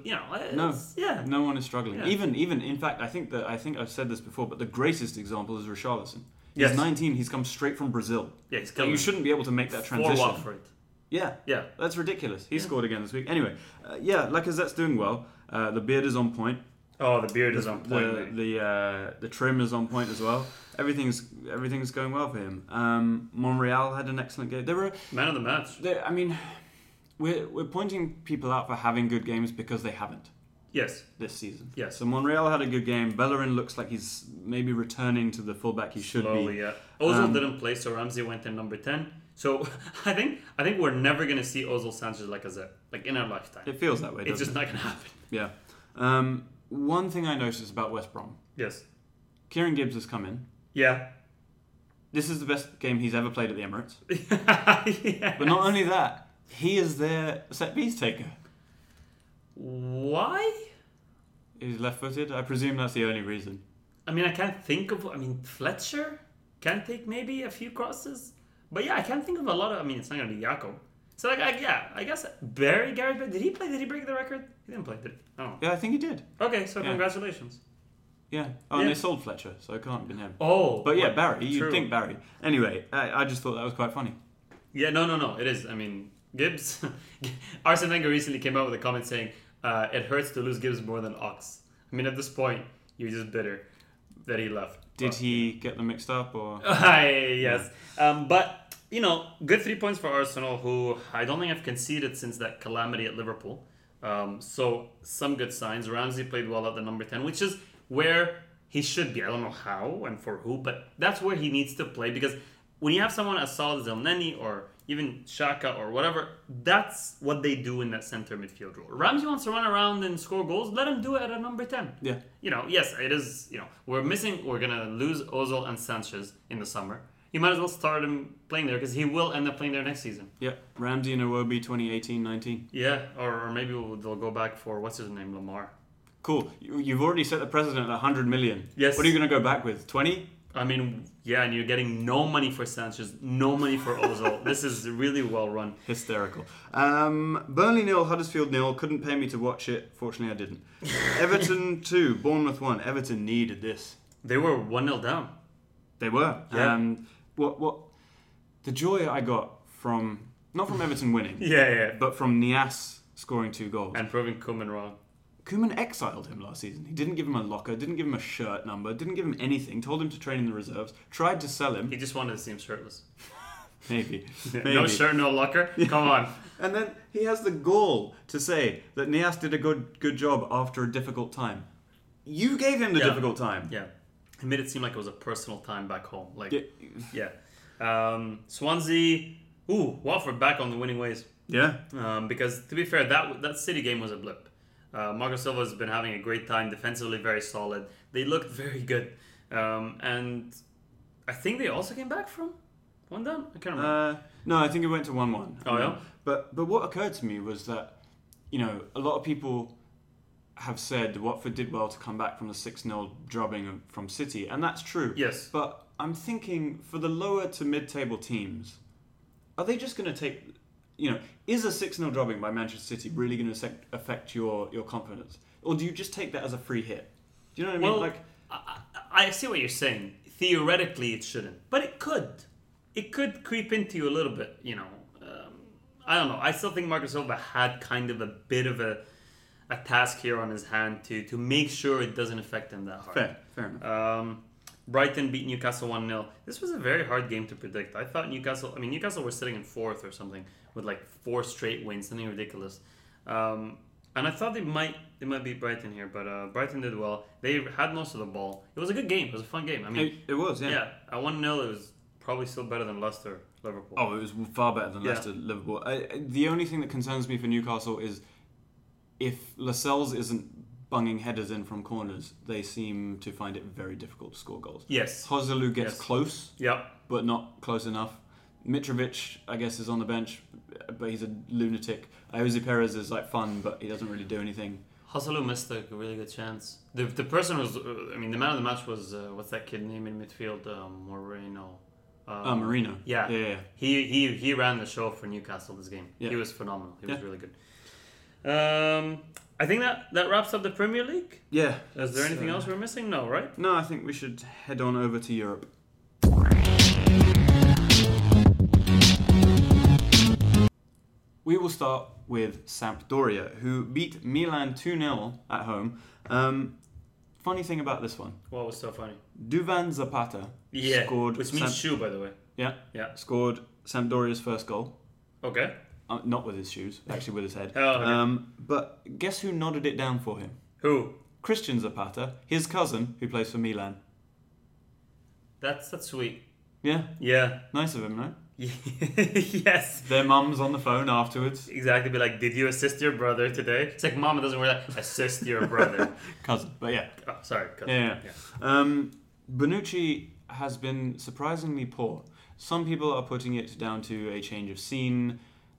no one is struggling. Yeah. Even in fact, I think I've said this before, but the greatest example is Richarlison. He's Yes. 19. He's come straight from Brazil. Yeah, he's killing You it. shouldn't be able to make that transition. 4 Watford. Yeah, Yeah. that's ridiculous. He scored again this week. Anyway, Lacazette's doing well. The beard is on point. Oh, the beard is on point. The trim is on point as well. Everything's going well for him. Monreal had an excellent game. They were Man of the match. I mean, we're pointing people out for having good games because they haven't Yes. this season. Yes. So Monreal had a good game. Bellerin looks like he's maybe returning to the fullback he should Slowly, be. yeah. Ozil didn't play, so Ramsey went in number 10. So I think we're never gonna see Ozil, Sanchez, Lacazette in our lifetime. It feels that way. It's just doesn't not gonna happen. it? Yeah. One thing I noticed about West Brom, Yes. Kieran Gibbs has come in. Yeah. This is the best game he's ever played at the Emirates. Yes. But not only that, he is their set piece taker. Why? He's left-footed. I presume that's the only reason. I mean, I can't think of... Fletcher can take maybe a few crosses. But yeah, I can't think of a lot of... it's not going to be Jakob. So, I guess Barry, Gareth... Did he play? Did he break the record? He didn't play, did he? Oh. Yeah, I think he did. Okay, so Yeah. congratulations. Yeah. Oh, and they sold Fletcher, so it can't have been him. Oh. But yeah, Barry. You'd True. think Barry. Anyway, I just thought that was quite funny. Yeah, no. It is. Gibbs... Arsene Wenger recently came out with a comment saying, it hurts to lose Gibbs more than Ox. At this point, you're just bitter that he left. Did he get them mixed up, or...? Yes. But, good 3 points for Arsenal, who I don't think have conceded since that calamity at Liverpool. So, some good signs. Ramsey played well at the number 10, which is where he should be. I don't know how and for who, but that's where he needs to play, because when you have someone as solid as El Neni or even Xhaka or whatever, that's what they do in that center midfield role. Ramsey wants to run around and score goals. Let him do it at a number 10. Yeah. Yes, it is, we're going to lose Ozil and Sanchez in the summer. You might as well start him playing there, because he will end up playing there next season. Yeah. Ramsey and Iwobi 2018-19. Yeah, or maybe they'll go back for, what's his name, Lamar. Cool. You've already set the precedent at 100 million. Yes. What are you going to go back with? 20? I mean, yeah, and you're getting no money for Sanchez, no money for Ozil. This is really well run. Hysterical. Burnley 0, Huddersfield 0. Couldn't pay me to watch it. Fortunately, I didn't. Everton 2, Bournemouth 1. Everton needed this. They were 1-0 down. They were. Yeah. What the joy I got from, not from Everton winning, Yeah. but from Nias scoring 2 goals. And proving Koeman wrong. Koeman exiled him last season. He didn't give him a locker, didn't give him a shirt number, didn't give him anything, told him to train in the reserves, tried to sell him. He just wanted to see him shirtless. Maybe. No shirt, no locker? Come on. And then he has the gall to say that Nias did a good job after a difficult time. You gave him the difficult time. Yeah. He made it seem like it was a personal time back home. Like, Yeah. Swansea, Watford back on the winning ways. Yeah. Because, to be fair, that City game was a blip. Marco Silva has been having a great time, defensively very solid. They looked very good. And I think they also came back from 1 down? I can't remember. No, I think it went to 1-1. Oh, yeah? But what occurred to me was that, a lot of people have said Watford did well to come back from the 6-0 drubbing from City, and that's true. Yes. But I'm thinking, for the lower to mid-table teams, are they just going to take... is a 6-0 drubbing by Manchester City really going to affect your confidence? Or do you just take that as a free hit? Do you know what I mean? Well, I see what you're saying. Theoretically, it shouldn't. But it could. It could creep into you a little bit, I don't know. I still think Marco Silva had kind of a bit of a task here on his hand to make sure it doesn't affect him that hard. Fair enough. Brighton beat Newcastle 1-0. This was a very hard game to predict. I thought Newcastle were sitting in 4th or something with like 4 straight wins, something ridiculous. And I thought they might beat Brighton here, but Brighton did well. They had most of the ball. It was a good game. It was a fun game. I mean, it was, yeah. Yeah, at 1-0, it was probably still better than Leicester, Liverpool. Oh, it was far better than Leicester, Liverpool. The only thing that concerns me for Newcastle is if Lascelles isn't bunging headers in from corners, they seem to find it very difficult to score goals. Yes. Joselu gets close, but not close enough. Mitrovic, I guess, is on the bench, but he's a lunatic. Jose Perez is fun, but he doesn't really do anything. Joselu missed a really good chance. The person was, the man of the match was, what's that kid name in midfield? Moreno. Marino. Yeah. He ran the show for Newcastle this game. Yeah. He was phenomenal. He was really good. I think that wraps up the Premier League. Yeah. Is there anything else we're missing? No, right? No, I think we should head on over to Europe. We will start with Sampdoria, who beat Milan 2-0 at home. Funny thing about this one. What was so funny? Duvan Zapata scored... Which means shoe, by the way. Yeah. Scored Sampdoria's first goal. Okay. Not with his shoes, actually with his head. Oh, okay. But guess who nodded it down for him? Who? Christian Zapata, his cousin, who plays for Milan. That's sweet. Yeah. Yeah. Nice of him, no? Yes. Their mum's on the phone afterwards. Exactly. Be like, did you assist your brother today? It's like, Mama doesn't wear that. Assist your brother. Cousin, but yeah. Oh, sorry, cousin. Yeah. Bonucci has been surprisingly poor. Some people are putting it down to a change of scene.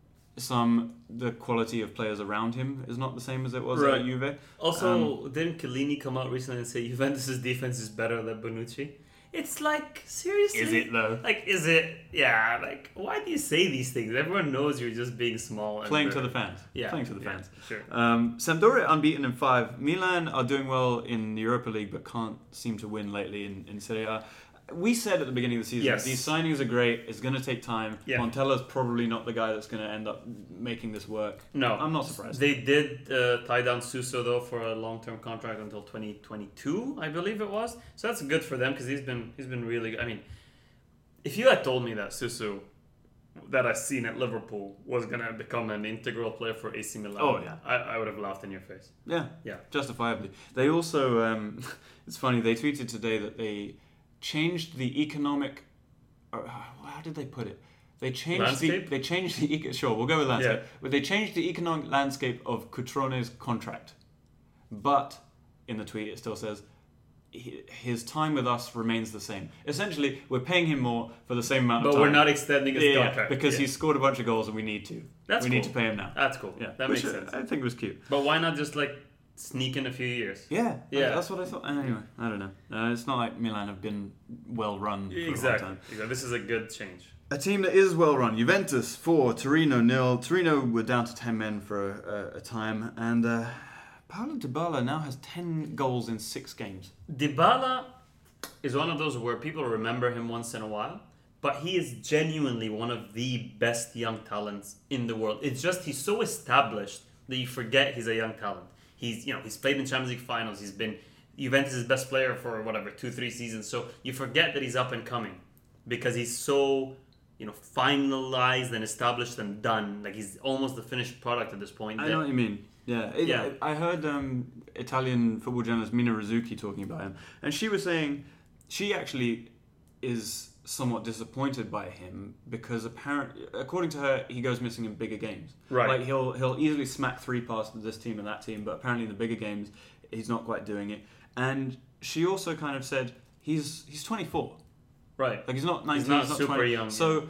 The quality of players around him is not the same as it was at Juve. Also, didn't Chiellini come out recently and say Juventus' defense is better than Bonucci? It's like, seriously? Is it though? Like, is it? Yeah, like, why do you say these things? Everyone knows you're just being small. And Playing to the fans. Yeah. Playing to the fans. Sure. Sampdoria unbeaten in 5. Milan are doing well in the Europa League, but can't seem to win lately in Serie A. We said at the beginning of the season, these signings are great, it's going to take time. Yeah. Montella's probably not the guy that's going to end up making this work. No. I'm not surprised. They did tie down Suso, though, for a long-term contract until 2022, I believe it was. So that's good for them, because he's been really good. I mean, if you had told me that Suso, that I've seen at Liverpool, was going to become an integral player for AC Milan, I would have laughed in your face. Yeah, justifiably. They also, it's funny, they tweeted today that they changed the economic... how did they put it? They changed landscape? Sure, we'll go with landscape. Yeah. But they changed the economic landscape of Cutrone's contract. But, in the tweet, it still says, his time with us remains the same. Essentially, we're paying him more for the same amount of time. But we're not extending his contract. Because he's scored a bunch of goals and we need to. We need to pay him now. That's cool. Yeah. That makes sense. I think it was cute. But why not just, sneak in a few years. Yeah, Yeah. that's what I thought. Anyway, I don't know. It's not like Milan have been well run for a long Exactly. time. This is a good change. A team that is well run: Juventus 4, Torino 0. Torino were down to 10 men for a time, and Paulo Dybala now has 10 goals in 6 games. Dybala is one of those where people remember him once in a while, but he is genuinely one of the best young talents in the world. It's just he's so established that you forget he's a young talent. He's played in Champions League finals. He's been Juventus' best player for 2-3 seasons. So you forget that he's up and coming because he's so finalized and established and done. Like he's almost the finished product at this point. I know what you mean. Yeah. I heard Italian football journalist Mina Rizzuki talking about him, and she was saying she actually is somewhat disappointed by him because according to her, he goes missing in bigger games. Right. Like he'll easily smack 3 passes to this team and that team, but apparently in the bigger games, he's not quite doing it. And she also kind of said he's 24. Right. Like he's not 19. He's not he's super 20. young.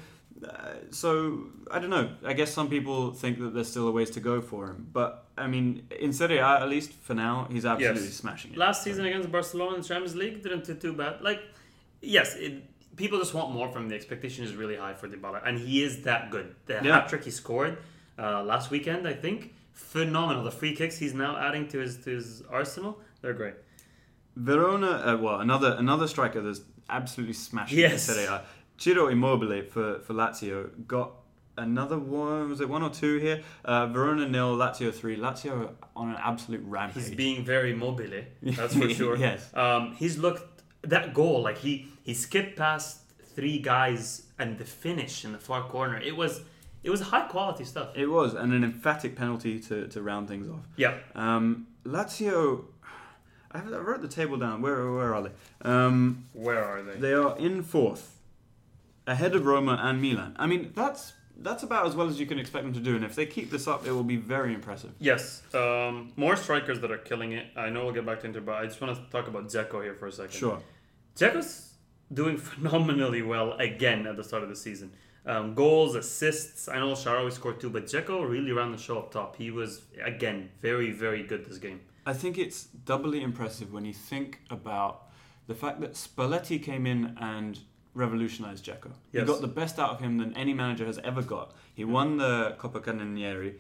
So I don't know. I guess some people think that there's still a ways to go for him, but I mean, in Serie A, at least for now, he's absolutely smashing it. Last season against Barcelona in the Champions League didn't do too bad. Like, yes, people just want more from him. The expectation is really high for Dybala, and he is that good. The hat trick he scored last weekend, I think, phenomenal. The free kicks he's now adding to his arsenal, they're great. Verona, another striker that's absolutely smashing in Serie A. Ciro Immobile for Lazio got another one. Was it 1 or 2 here? Verona 0, Lazio 3. Lazio on an absolute rampage. He's being very mobile, that's for sure. Yes. He's looked that goal like he skipped past 3 guys and the finish in the far corner. It was high quality stuff. It was, and an emphatic penalty to round things off. Yeah. Lazio. I wrote the table down. Where are they? Where are they? They are in 4th, ahead of Roma and Milan. I mean, that's about as well as you can expect them to do, and if they keep this up, it will be very impressive. Yes. More strikers that are killing it. I know we'll get back to Inter, but I just want to talk about Dzeko here for a second. Sure. Dzeko's doing phenomenally well again at the start of the season. Goals, assists. I know Shaarawy scored 2, but Dzeko really ran the show up top. He was, again, very, very good this game. I think it's doubly impressive when you think about the fact that Spalletti came in and revolutionized Dzeko. He Yes. got the best out of him than any manager has ever got. He won the Coppa Cannonieri.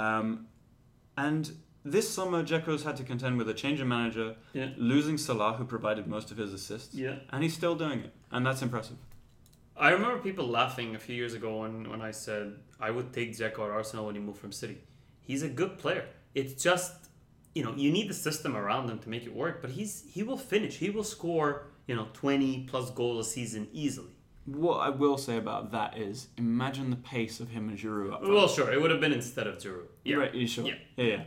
And this summer, Dzeko's had to contend with a change of manager, losing Salah, who provided most of his assists. Yeah. And he's still doing it. And that's impressive. I remember people laughing a few years ago when I said I would take Dzeko at Arsenal when he moved from City. He's a good player. It's just, you need the system around him to make it work, but he will finish. He will score, 20 plus goals a season easily. What I will say about that is, imagine the pace of him and Giroud up front. Well, sure, it would have been instead of Giroud. Yeah. Right, you sure? Yeah.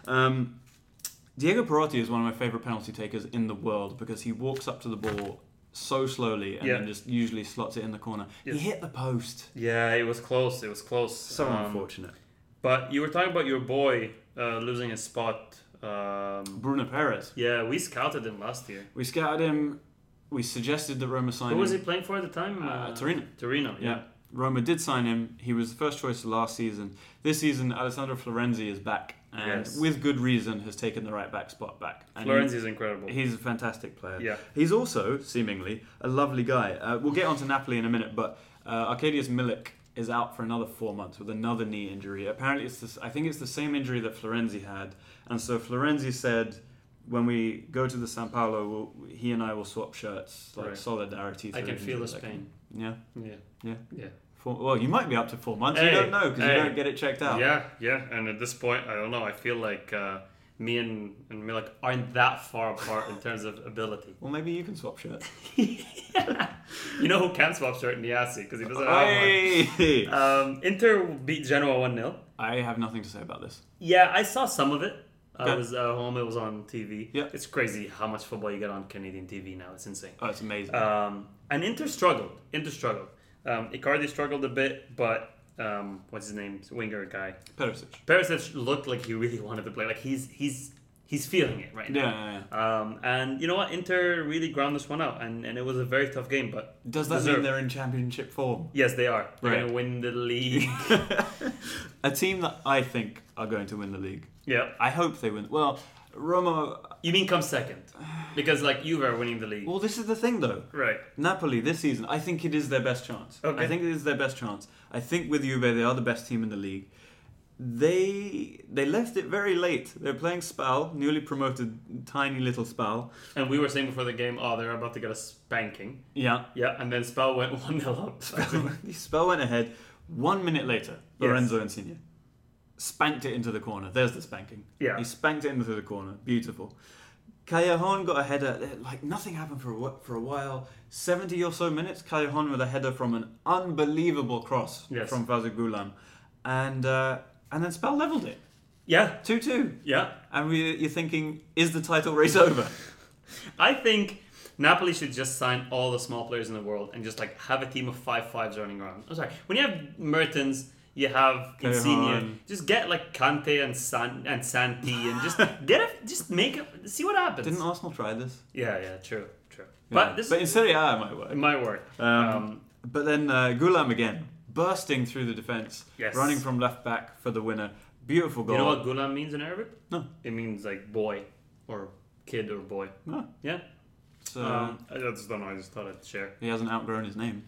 Diego Perotti is one of my favourite penalty takers in the world because he walks up to the ball so slowly and then just usually slots it in the corner. Yes. He hit the post. Yeah, it was close. So unfortunate. But you were talking about your boy losing his spot. Bruno Perez. Yeah, we scouted him last year. We scouted him. We suggested that Roma sign him. Who was he playing for at the time? Torino. Torino, yeah. Roma did sign him. He was the first choice last season. This season, Alessandro Florenzi is back. And with good reason has taken the right back spot back. And Florenzi is incredible. He's a fantastic player. Yeah. He's also, seemingly, a lovely guy. We'll get on to Napoli in a minute, but Arkadiusz Milik is out for another 4 months with another knee injury. Apparently, I think it's the same injury that Florenzi had. And so Florenzi said, when we go to the San Paolo, he and I will swap shirts, like solidarity. I can feel his pain. Yeah? Yeah. Well, you might be up to 4 months. You don't know because you don't get it checked out. Yeah. And at this point, I don't know. I feel like me and Milik aren't that far apart in terms of ability. Well, maybe you can swap shirts. You know who can swap shirt? Niassi, because he doesn't have one. Inter beat Genoa 1-0. I have nothing to say about this. Yeah, I saw some of it. I was home. It was on TV. Yeah. It's crazy how much football you get on Canadian TV now. It's insane. Oh, it's amazing. And Inter struggled. Icardi struggled a bit, but what's his name? Winger guy. Perisic looked like he really wanted to play. Like he's feeling it right now. Yeah. And you know what? Inter really ground this one out, and it was a very tough game. But does that mean they're in championship form? Yes, they are. They're going to win the league. A team that I think are going to win the league. Yeah. I hope they win. Well, Roma. You mean come second? Because like Juve are winning the league. Well, this is the thing though. Right. Napoli this season, I think it is their best chance. Okay. I think it is their best chance. I think with Juve, they are the best team in the league. They left it very late. They're playing Spal, newly promoted, tiny little Spal. And we were saying before the game, they're about to get a spanking. Yeah. Yeah, and then Spal went 1-0 up. Spal went ahead. 1 minute later, Lorenzo Insigne spanked it into the corner. There's the spanking. Yeah. He spanked it into the corner. Beautiful. Callejon got a header. Like nothing happened for a while. 70 or so minutes. Callejon with a header from an unbelievable cross from Fazil Goulam. And then Spal leveled it. Yeah. 2-2. Yeah. And you're thinking, is the title race over? I think Napoli should just sign all the small players in the world and just like have a team of 5-5s running around. I'm sorry. When you have Mertens, you have Insigne. Just get like Kante and Santi and just make it. See what happens. Didn't Arsenal try this? Yeah. True. Yeah. But in Serie A, it might work. It might work. But then Goulam again, bursting through the defence, running from left back for the winner. Beautiful goal. You know what Goulam means in Arabic? No. It means like boy or kid or boy. Oh. Yeah. So, I just don't know. I just thought I'd share. He hasn't outgrown his name.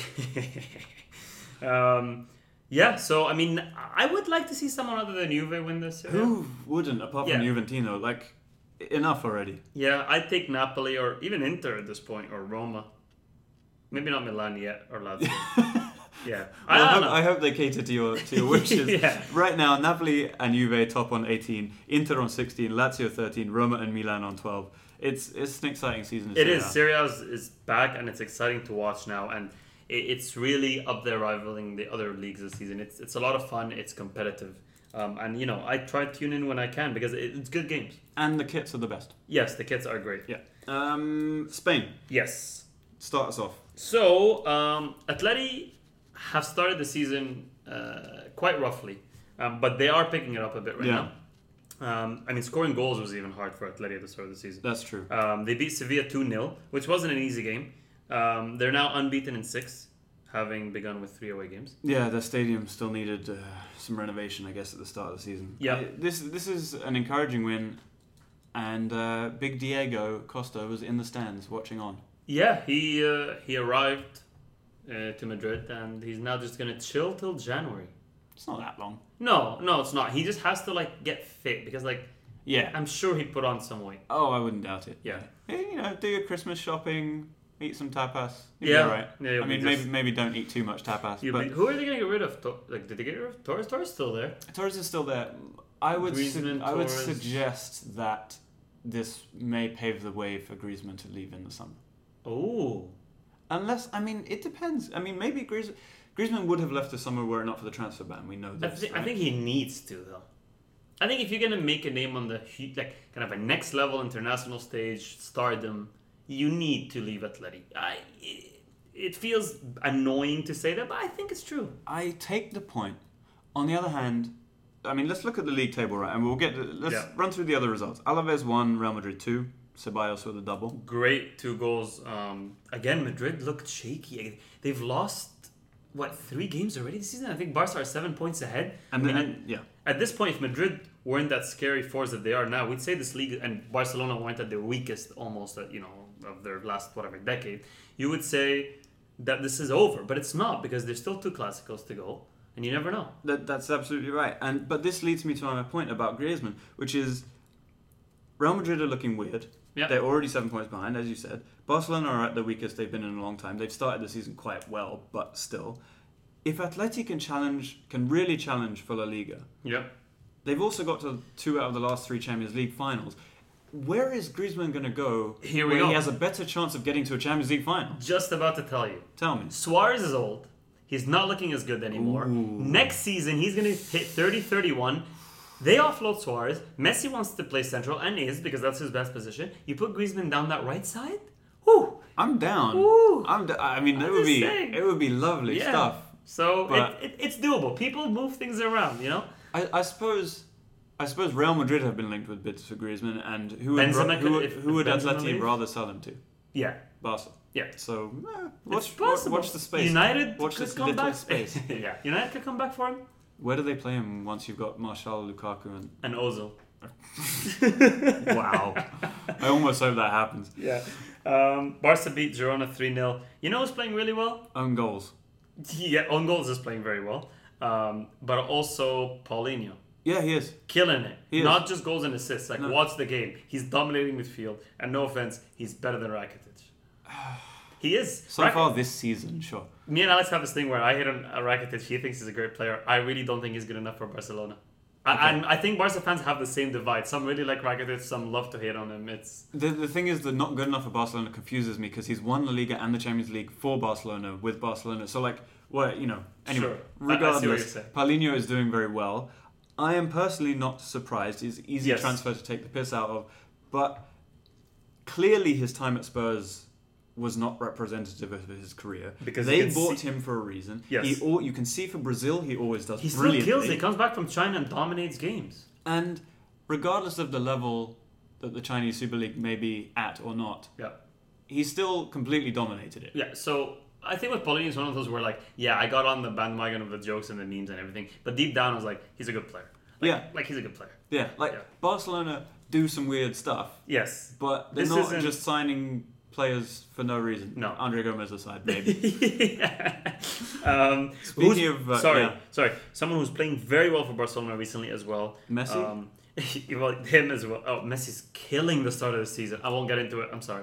Yeah, so I mean, I would like to see someone other than Juve win this. Who wouldn't, apart from Juventino? Like, enough already. Yeah, I'd take Napoli or even Inter at this point, or Roma. Maybe not Milan yet, or Lazio. Yeah, I hope they cater to your wishes. Yeah. Right now, Napoli and Juve top on 18, Inter on 16, Lazio 13, Roma and Milan on 12. It's an exciting season. It is. Serie A is back, and it's exciting to watch now, and it's really up there rivaling the other leagues this season. It's a lot of fun. It's competitive, and I try to tune in when I can because it's good games. And the kits are the best. Yes, the kits are great. Yeah. Spain. Yes. Start us off. So, Atleti have started the season quite roughly, but they are picking it up a bit right now. I mean, scoring goals was even hard for Atleti at the start of the season. That's true. They beat Sevilla 2-0, which wasn't an easy game. They're now unbeaten in 6, having begun with 3 away games. Yeah, their stadium still needed some renovation, I guess, at the start of the season. Yeah. This is an encouraging win, and Big Diego Costa was in the stands watching on. Yeah, he arrived to Madrid, and he's now just going to chill till January. It's not that long. No, it's not. He just has to get fit because I'm sure he'd put on some weight. Oh, I wouldn't doubt it. Yeah. Do your Christmas shopping, eat some tapas. You'll be all right. Yeah, I mean, maybe don't eat too much tapas. But who are they going to get rid of? Did they get rid of Torres? Torres is still there. Torres is still there. I would Torres. suggest that this may pave the way for Griezmann to leave in the summer. Oh. Unless, it depends. maybe Griezmann would have left the summer were it not for the transfer ban. We know this. I think he needs to, though. I think if you're going to make a name on the kind of a next level international stage, stardom, you need to leave Atleti. It feels annoying to say that, but I think it's true. I take the point. On the other hand, let's look at the league table, right? And let's run through the other results. Alaves 1, Real Madrid 2. Ceballos with a double. Great 2 goals. Again, Madrid looked shaky. They've lost, 3 games already this season? I think Barca are 7 points ahead. At this point, if Madrid weren't that scary force that they are now, we'd say this league, and Barcelona weren't at their weakest almost, of their last, decade, you would say that this is over. But it's not, because there's still 2 Clásicos to go, and you never know. That's absolutely right. But this leads me to my point about Griezmann, which is Real Madrid are looking weird. Yep. They're already 7 points behind, as you said. Barcelona are at the weakest they've been in a long time. They've started the season quite well, but still. If Atleti can really challenge for La Liga, they've also got to 2 out of the last 3 Champions League finals. Where is Griezmann going to go He has a better chance of getting to a Champions League final? Just about to tell you. Tell me. Suarez is old. He's not looking as good anymore. Ooh. Next season, he's going to hit 30-31. They offload Suarez. Messi wants to play central and is, because that's his best position. You put Griezmann down that right side? Whoo! I'm down. Woo! It would be lovely stuff. So it's doable. People move things around, I suppose Real Madrid have been linked with bids for Griezmann, and who would Atleti rather sell him to? Yeah. Barca. Yeah. So It's possible. watch the space. United watch could this come little back. space. Yeah. United could come back for him. Where do they play him once you've got Martial, Lukaku, And Ozil. Wow. I almost hope that happens. Yeah. Barca beat Girona 3-0. You know who's playing really well? Own goals. Yeah, on goals is playing very well. But also Paulinho. Yeah, he is. Killing it. He is. Not just goals and assists. Like, watch the game. He's dominating midfield. And no offense, he's better than Rakitic. He is. So far this season, sure. Me and Alex have this thing where I hate on Rakitic. He thinks he's a great player. I really don't think he's good enough for Barcelona. And I think Barca fans have the same divide. Some really like Rakitic, some love to hate on him. It's The thing is that not good enough for Barcelona confuses me because he's won La Liga and the Champions League for Barcelona with Barcelona. So like, well, you know, anyway, Sure. I see what regardless, you're saying. Paulinho is doing very well. I am personally not surprised. He's an easy Yes. transfer to take the piss out of, but clearly his time at Spurs was not representative of his career. Because they you can bought see- him for a reason. Yes. You can see for Brazil, he always does he still brilliantly. kills it. He comes back from China and dominates games. And regardless of the level that the Chinese Super League may be at or not, Yeah. he still completely dominated it. Yeah, so I think with Paulinho, it's one of those where, like, yeah, I got on the bandwagon of the jokes and the memes and everything, but deep down I was like, he's a good player. Like, he's a good player. Yeah, like Yeah. Barcelona do some weird stuff, Yes. but they're This not isn't- just signing players for no reason. No. Andre Gomez aside, maybe. Speaking of, sorry, yeah. sorry, someone who's playing very well for Barcelona recently as well. Messi? Well, him as well. Oh, Messi's killing the start of the season. I won't get into it. I'm sorry.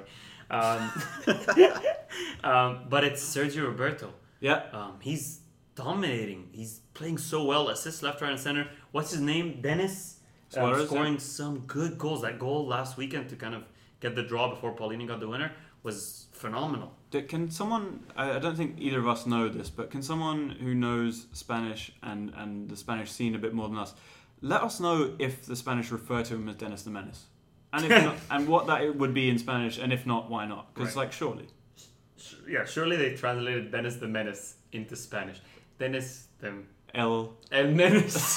But it's Sergio Roberto. Yeah, He's dominating. He's playing so well. Assists left, right, and center. What's his name? Dennis. Suarez, Scoring some good goals. That goal last weekend to kind of get the draw before Paulinho got the winner was phenomenal. Can someone, I don't think either of us know this, but can someone who knows Spanish and the Spanish scene a bit more than us, let us know if the Spanish refer to him as Dennis the Menace? And if not, and what that would be in Spanish, and if not, why not? Because, Right. like, surely. Yeah, surely they translated Dennis the Menace into Spanish. Dennis the El Menace.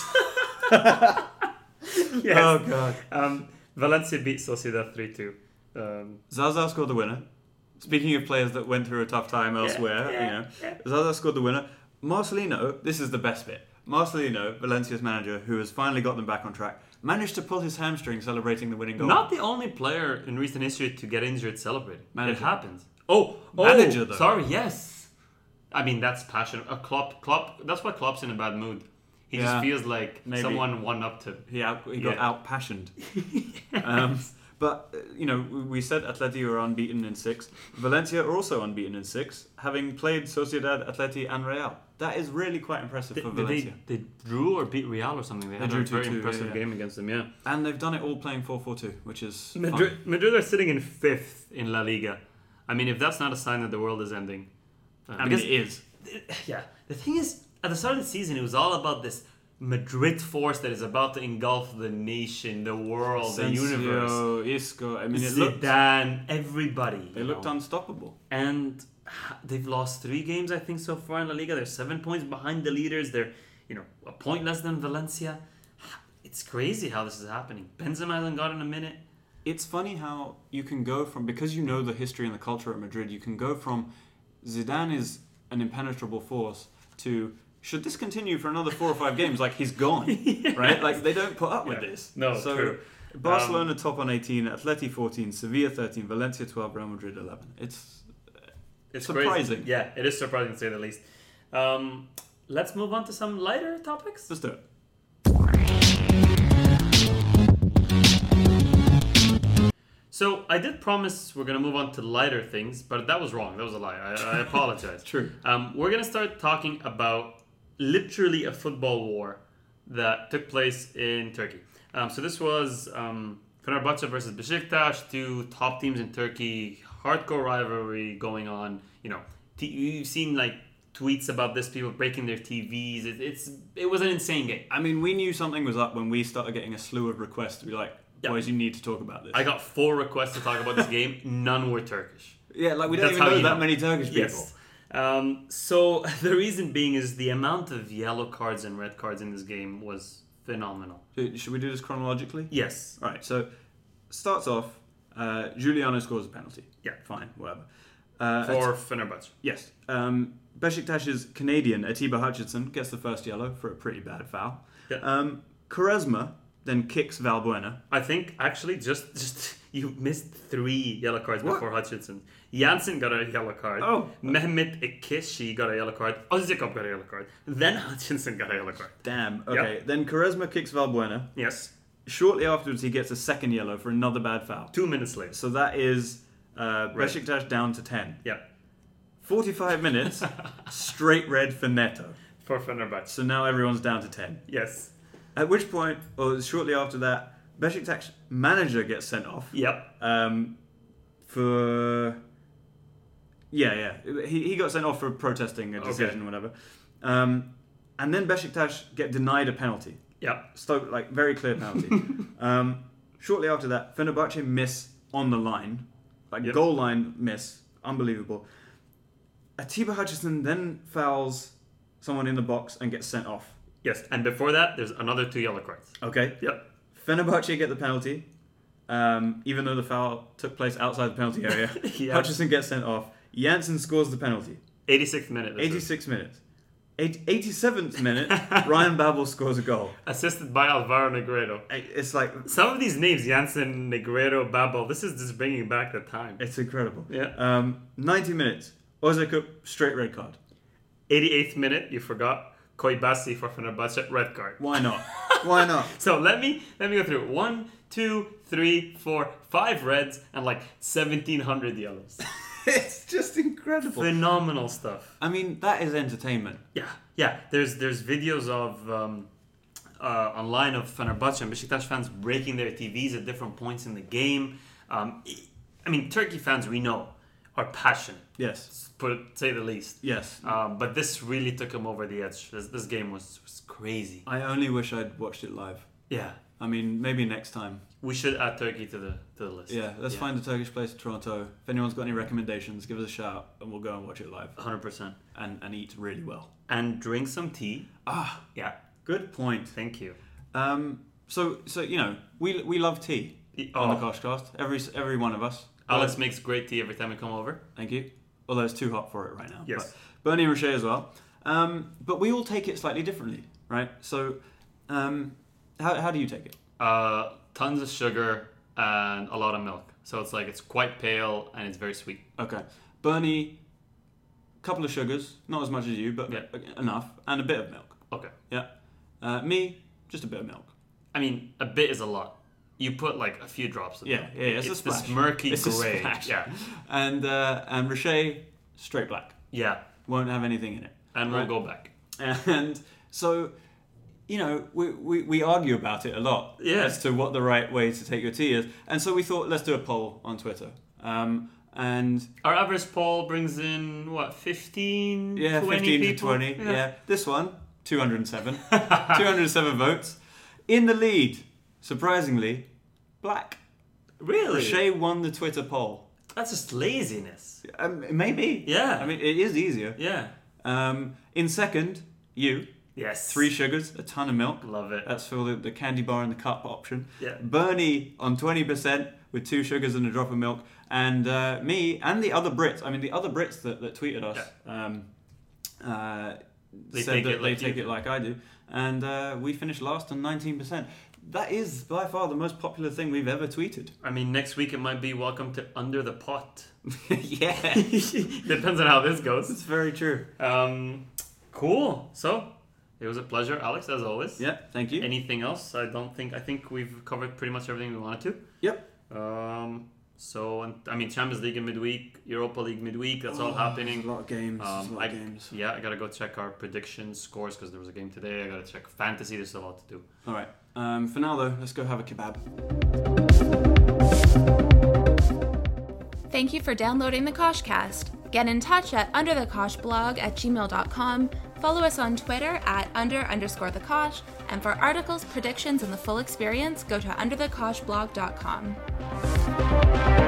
Yes. Oh, God. Valencia beat Sociedad 3-2. Zaza scored the winner. Speaking of players that went through a tough time elsewhere, Zaza scored the winner. Marcelino, this is the best bit. Marcelino, Valencia's manager, who has finally got them back on track, managed to pull his hamstring celebrating the winning goal. Not the only player in recent history to get injured celebrating. Manager. It happens. Oh, Manager, though. Sorry, yes. I mean, that's passion. Klopp. That's why Klopp's in a bad mood. He Yeah, just feels like maybe. someone won up to. He got Yeah. out-passioned. But, we said Atleti are unbeaten in 6. Valencia are also unbeaten in 6, having played Sociedad, Atleti and Real. That is really quite impressive for Valencia. They drew or beat Real or something. They had drew a very 2-2, impressive yeah. game against them, yeah. And they've done it all playing 4-4-2, which is fun. Madrid are sitting in 5th in La Liga. I mean, if that's not a sign that the world is ending. It is. Yeah. The thing is, at the start of the season, it was all about this Madrid force that is about to engulf the nation, the world, the universe. Sensio, Isco, I mean, it looked, Zidane, everybody. they you looked know. unstoppable. And they've lost 3 games, I think, so far in La Liga. They're 7 points behind the leaders. They're, a point less than Valencia. It's crazy how this is happening. Benzema hasn't gotten a minute. It's funny how you can go from, because you know the history and the culture at Madrid, you can go from Zidane is an impenetrable force to, should this continue for another 4 or 5 games, like he's gone, right? Like they don't put up with Yeah. this. No, so true. Barcelona top on 18, Atleti 14, Sevilla 13, Valencia 12, Real Madrid 11. It's surprising. Crazy. Yeah, it is surprising to say the least. Let's move on to some lighter topics. Let's do it. So I did promise we're going to move on to lighter things, but that was wrong. That was a lie. I apologize. True. We're going to start talking about literally a football war that took place in Turkey. So this was Fenerbahce versus Besiktas, 2 top teams in Turkey. Hardcore rivalry going on. You've seen like tweets about this, people breaking their TVs. It was an insane game. I mean, we knew something was up when we started getting a slew of requests to be like, Yeah. boys, you need to talk about this. I got 4 requests to talk about this game. None were Turkish. Yeah, like we don't That's even how know you that know. many Turkish people. Yes. So the reason being is the amount of yellow cards and red cards in this game was phenomenal. Should we do this chronologically? Yes. All right, so starts off, Giuliano scores a penalty. Yeah. Fine, whatever. For Fenerbahce. Yes. Besiktas's Canadian, Atiba Hutchinson, gets the first yellow for a pretty bad foul. Yeah. Quaresma, then kicks Valbuena. I think actually just you missed 3 yellow cards before Hutchinson. Janssen got a yellow card. Oh. Mehmet Ekishi got a yellow card. Ozikov got a yellow card. Then Hutchinson got a yellow card. Damn. Okay. Then Quaresma kicks Valbuena. Yes. Shortly afterwards, he gets a second yellow for another bad foul. 2 minutes later. So that is Besiktas down to 10. Yeah. 45 minutes, straight red for Neto. For Fenerbahce. So now everyone's down to 10. Yes. At which point, or shortly after that, Besiktas manager gets sent off. Yep. For... Yeah. He got sent off for protesting a decision or whatever. And then Besiktas get denied a penalty. Yep. Stoke, like, very clear penalty. Shortly after that, Fenerbahce miss on the line. Goal line miss. Unbelievable. Atiba Hutchinson then fouls someone in the box and gets sent off. Yes, and before that, there's another 2 yellow cards. Okay. Yep. Fenerbahce get the penalty, even though the foul took place outside the penalty area. Yes. Hutchinson gets sent off. Janssen scores the penalty. 86th minute. 86 minutes. 87th minute, Ryan Babel scores a goal. Assisted by Alvaro Negredo. It's like... Some of these names, Janssen, Negredo, Babel, this is just bringing back the time. It's incredible. Yeah. 90 minutes. Ozekup, straight red card. 88th minute, you forgot. Koibasi for Fenerbahce, red card. Why not? Why not? So let me go through it. 1, 2, 3, 4, 5 reds and like 1,700 yellows. It's just incredible. Phenomenal stuff. I mean, that is entertainment. Yeah. There's videos of online of Fenerbahce and Besiktas fans breaking their TVs at different points in the game. I mean, Turkey fans we know are passionate. Yes. Say the least. Yes. But this really took them over the edge. This game was crazy. I only wish I'd watched it live. Yeah. I mean, maybe next time. We should add Turkey to the list. Yeah, let's find a Turkish place in Toronto. If anyone's got any recommendations, give us a shout and we'll go and watch it live. 100%. And eat really well. And drink some tea. Yeah. Good point. Thank you. So you know, we love tea on the Koshcast. Every one of us. Alex makes great tea every time we come over. Thank you. Although it's too hot for it right now. Yes. But Bernie and Rocher as well. But we all take it slightly differently, right? So, how do you take it? Tons of sugar and a lot of milk. So it's quite pale and it's very sweet. Okay. Bernie, couple of sugars, not as much as you, but enough, and a bit of milk. Okay. Yeah. Me, just a bit of milk. I mean, a bit is a lot. You put like a few drops of milk. Yeah, it's a splash. This murky it's gray. A splash. Yeah. And Rocher, straight black. Yeah. Won't have anything in it. And we'll go back. And so, you know, we argue about it a lot as to what the right way to take your tea is. And so we thought, let's do a poll on Twitter. And our average poll brings in, 15, 20 15 people? to 20. Yeah. This one, 207. 207 votes. In the lead, surprisingly, black. Really? Rocher won the Twitter poll. That's just laziness. Maybe. Yeah. I mean, it is easier. Yeah. In second, you. Yes. 3 sugars, a ton of milk. Love it. That's for the candy bar and the cup option. Yeah. Bernie on 20% with 2 sugars and a drop of milk. And me and the other Brits. I mean, the other Brits that tweeted us said that they take it like I do. And we finished last on 19%. That is by far the most popular thing we've ever tweeted. I mean, next week it might be welcome to Under the Pot. Yeah. Depends on how this goes. It's very true. Cool. So, it was a pleasure, Alex, as always. Yeah, thank you. Anything else? I think we've covered pretty much everything we wanted to. Yep. So, I mean, Champions League in midweek, Europa League midweek, that's all happening. A lot of games. Yeah, I gotta go check our predictions, scores, because there was a game today. I gotta check fantasy, there's a lot to do. Alright. For now, though, let's go have a kebab. Thank you for downloading the Koshcast. Get in touch at underthekoshblog@gmail.com. Follow us on Twitter at @under_thekosh. And for articles, predictions, and the full experience, go to underthekoshblog.com.